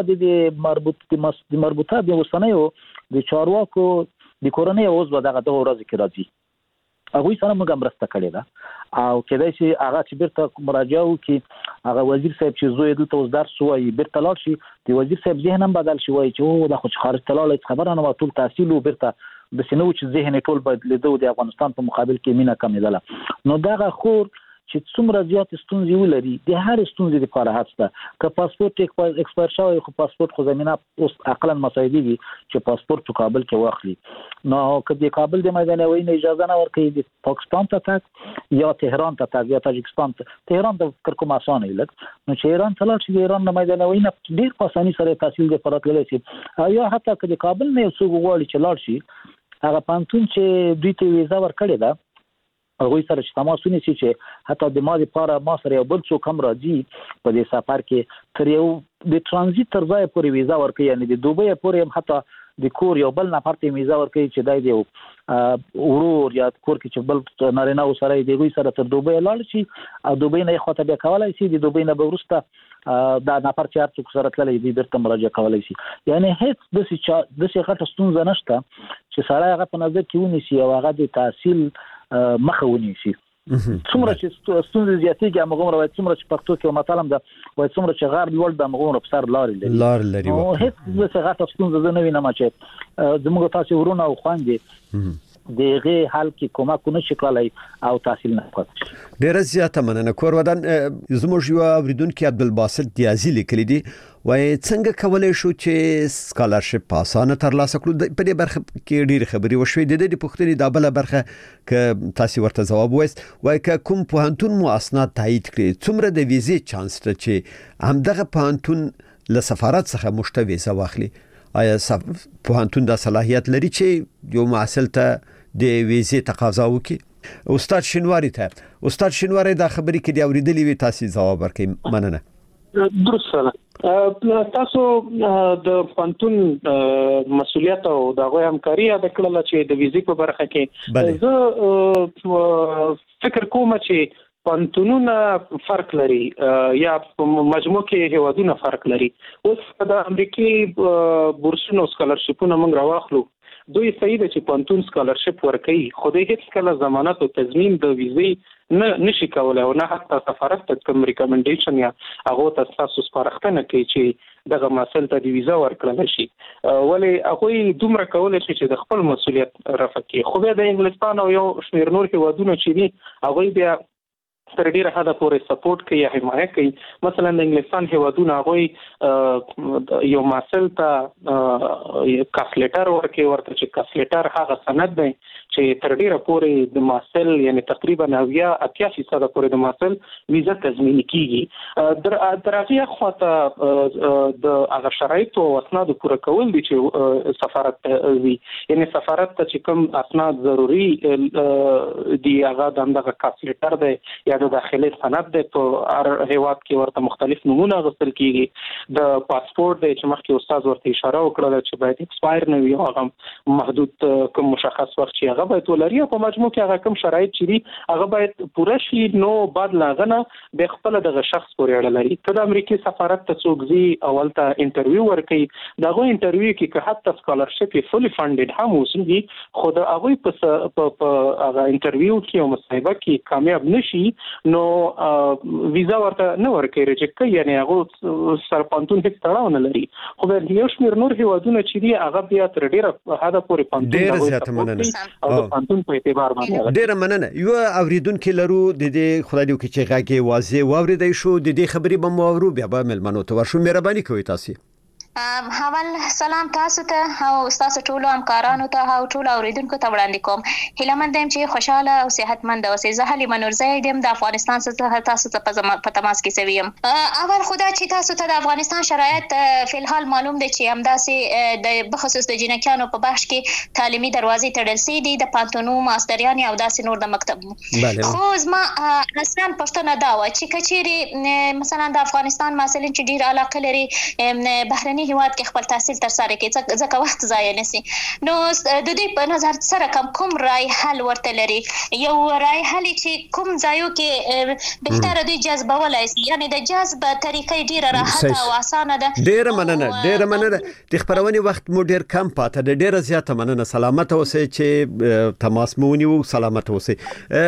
د مربوطه د اوسنیو د چارواکو د کورنۍ اوس به دغه ورځ کې راځي هغوی سره موږ مرسته کړې ده او کېدای شي هغه چې بیرته مراجعه وکړي هغه وزیر صاحب چې زوی دلته اوس درس وایي بیرته لاړ شي د وزیر صاحب ذهن هم بدل شي وایي چې دا خو چې خارج ته لاړی خبره نه وه ټول تحصیل و بیرته داسې نه و چې ذهن یې ټول بدلېده د افغانستان په مقابل کې مینه کمېدله. نو دغه خور چې څومره زیات ستونزې ولري د هر ستونزې لپاره هڅه که پاسپورت ایکسپایر شوی خو پاسپورت خو زمينه اوس عقلا مساعدي دي چې پاسپورت په کابل کې واخلي نو که د کابل د میدانوي نه اجازه نه ورکړي د پاکستان ته تک یا تهران ته تک یا تاجکستان ته تهران ته فکر کوم اسانه لګ نو چې ایران ته لاړ شي د ایران نه میدانوي نه ډیر په اساني سره تحصیل د فرات لري شي یا حتی که د کابل نه یو څو غواړي چې لاړ شي هغه پانتون چې دوی ته ویزا ورکړي ده هغه سره چې تماس ونیسي چې حتی د ما لپاره ما سره یو بل څوک هم راځي په دې سفر کې تر یو د ترانزیت تر ځای پورې ویزا ورکړي یعنی د دوبۍ پورې هم حتی د کور یو بل نفر ته ویزا ورکړي چې دای دی ورور یا کور کې چې بل نارینه سره دی دوی سره تر دوبۍ لاړ شي او دوبۍ نه خواته بیا کولای شي د دوبۍ نه به ورسته دا نفر چې هر څوک سره تللی دی بیرته مراجعه کولای شي یعنی هیڅ داسې غټه ستونزه نشته چې سړی هغه په نظر کې ونیسي او هغه د تحصیل مخه ونیسي څومره چې ستونزې زیاتېږي همغومره وایي څومره چې پښتو کې متلم ده وایي څومره چې غار لوړ ده همغومره په سر لارې لري نو هېڅ داسې غټه ستونزه زه نه وینم چې زموږ تاسې ورونه او خویندې د هغې حل کې کومک ونه شي کولی او تحصیل نه پاتې شي.
ډېره زیاته مننه. کور ودان زموږ یو اورېدونکي عبدالباسط دیازي لیکلي دي وایي څنګه کولی شو چې سکالرشپ په اسانه ترلاسه کړو. په دې برخه کې ډېرې خبرې وشوې. د دې پوښتنې دا بله برخه که تاسې ورته ځواب وایست وایي که کوم پوهنتون مو اسناد تایید کړي څومره د ویزې چانس شته چې همدغه پوهنتون له سفارت څخه موږ ته ویزه واخلي؟ آیا پوهنتون دا صلاحیت لري چې یو محصل ته د ویزې تقاضا وکړي؟ استاد شینواری دا خبرې کې د اوریدلې وي تاسو ځواب ورکړئ. مننه.
درست تاسو د پوهنتون مسؤلیت او د غوښ همکاري د کړل چې د ویزې په برخه کې زه فکر کوم چې پوهنتونونه فرق لري یا مجموع کې هیوادونه فرق لري. اوس د امریکای بورسونو سکالرشپونه موږ راوخلو دوی صحیح ده چې پوهنتون سکالرشپ ورکوي خو دوی هیڅ کله ضمانت او تضمین د ویزې نشي کولای او نه حتی سفارت ته کوم ریکمنډیشن یا هغه ته تاسو سپارښتنه کوي چې دغه مسل ته د ویزا ورکړل شي ولی هغه دومره کولای شي چې د خپل مسولیت رافع کړي. خو بیا د انګلستان او یو شمېر نور هیوادونو چې دي هغه بیا تر ډیره حده پورې سپورټ کوي یا حمایت کوي. مثلا د انګلستان هیوادونه هغه یو مسل ته کاسلیټر ورکوي ورته چې کاسلیټر هغه سند دی چې تر ډیره پورې د مسل یعنی تقریبا 80% پورې د مسل ویزا تضمین کیږي. در هغه خواته د هغه شرایط او اسناد پوره کول دي چې سفارت وی یعنی سفارت ته چې کوم اسناد ضروری دی هغه دغه کاسلیټر دی یا د داخلي سند د په هر هیواد کې ورته مختلف نمونه غوښتل کیږي. د پاسپورت د چې مخکې استاد ورته اشاره وکړه چې باید ایکسپایر نه وي هغه محدود کوم مشخص وخت چې هغه باید ولري په مجموع کې هغه کوم شرایط چې دي هغه باید پوره شي نو بعد لاغنه به خپل دغه شخص پورې اړه لري. که د امریکای سفارت ته څوک ځي اول ته انټرویو ورکوي دغه انټرویو کې که حتی سکالرشپ یې فولي فانډډ هم وسیږي خو د هغوی په هغه انټرویو کې او مصاحبه کې کامیاب نشي نو ویزا ورته نه ورکوي ریجکټ کوي یعنی هغه سره پوهنتون هیڅ تړاو نه لري. خو بیا یو شمېر نور هیوادونه چې دي هغه بیا تر ډیره حده پورې پوهنتون په اعتبار باندې
ډیره مننه. یو اوریدونکو لرو د دې خدای دې چې غاګي واضح واوریدای شو د دې خبرې به مو اورو بیا به ملمنو ته ورشو. مهرباني کوئ تاسو.
اول سلام تاسو ته او تاسو ټول همکارانو ته او ټول اوریدونکو ته وړاندې کوم. هیله مند یم چې خوشاله او صحتمند اوسئ. زه حلیمه نورزی یم د افغانستان څخه تاسو ته په تماس کې سویم. اول خدا چې تاسو ته د افغانستان شرایط فی الحال معلوم دي چې همداسې د بخصوص د جنکیانو په بخش کې تعلیمي دروازې تړل سوي دي د پانتونو ماستریانې او داسې نور د مکتب. خو زما اصلا پوښتنه دا وه چې که چیرې مثلا د افغانستان محصلین چې ډېر علاقه لري بهرني هیواد کې خپل تحصیل تر سره کړي ځکه وخت ضایع نشي نو د دوی په نظر سره کوم رای حل ورته لري یو رای حل چې کوم ځایو کې بهتره دوی جذبولای شي یعنی د جذب طریقې ډیره راحته او اسانه ده.
ډیره مننه د خبرونې وخت مو ډیر کم پاته ده. ډیره زیاته مننه. سلامت اوسئ چې تماس مو ونیو. سلامت اوسئ.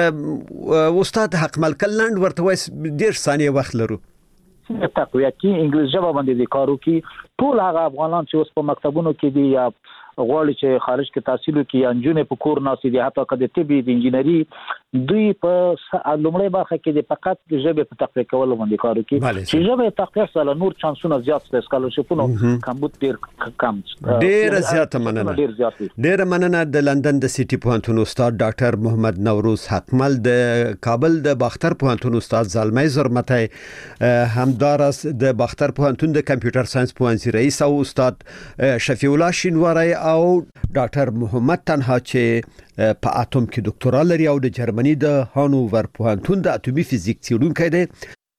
استاد حق ملکل لند ورته وایي ډیر ثانیه وخت لرو.
تقویه کې انګلیسي ژبه باندې د کارو کې ټول هغه افغانان چې اوس په مکتبونو کې دي یا غواړي چې خارج کې تحصیل وکړي یا نجونې په کور ناستې دي حتی که د طب د انجینري دوی په لومړی برخه کې د فقط د ژبې په تقویه کولو باندې کار کوي چې ژبې تقویه سره نور چانسونه زیات دي سکالرشپونو کمبود ډیر کم
ډیر زیات مننه د لندن د سیټي پوهنتون استاد ډاکټر محمد نوروز حقمل د کابل د باختر پوهنتون استاد زلمي زرمتای همدارس د باختر پوهنتون د کمپیوټر ساينس پوهنځي رئیس او استاد شفیع الله شینواری او ډاکټر محمد تنها چې په اتم کې ډاکټرا لري او د جرمني د هانوور پوهنتون د اتومي فزیک څېړونکی دی.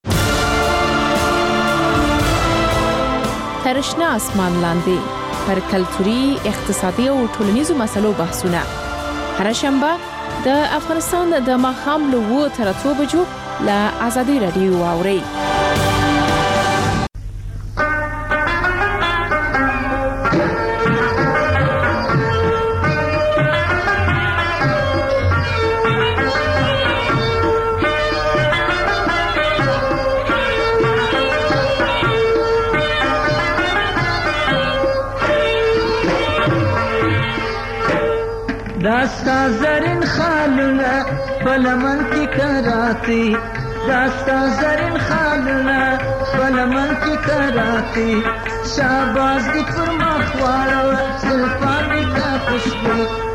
ترشنا اسمان لاندې پر کلتوري، اقتصادي او ټولنیزو مسلو بحثونه هر شنبه د افغانستان د ماښام له 2 تر 3 بجو له ازادي رادیو واوري.
داستا زرین خالونه فلمن کی کراتی داستا زرین خالونه فلمن کی کراتی شاباز دی پر مخوارو زلفان دی تا خوشبو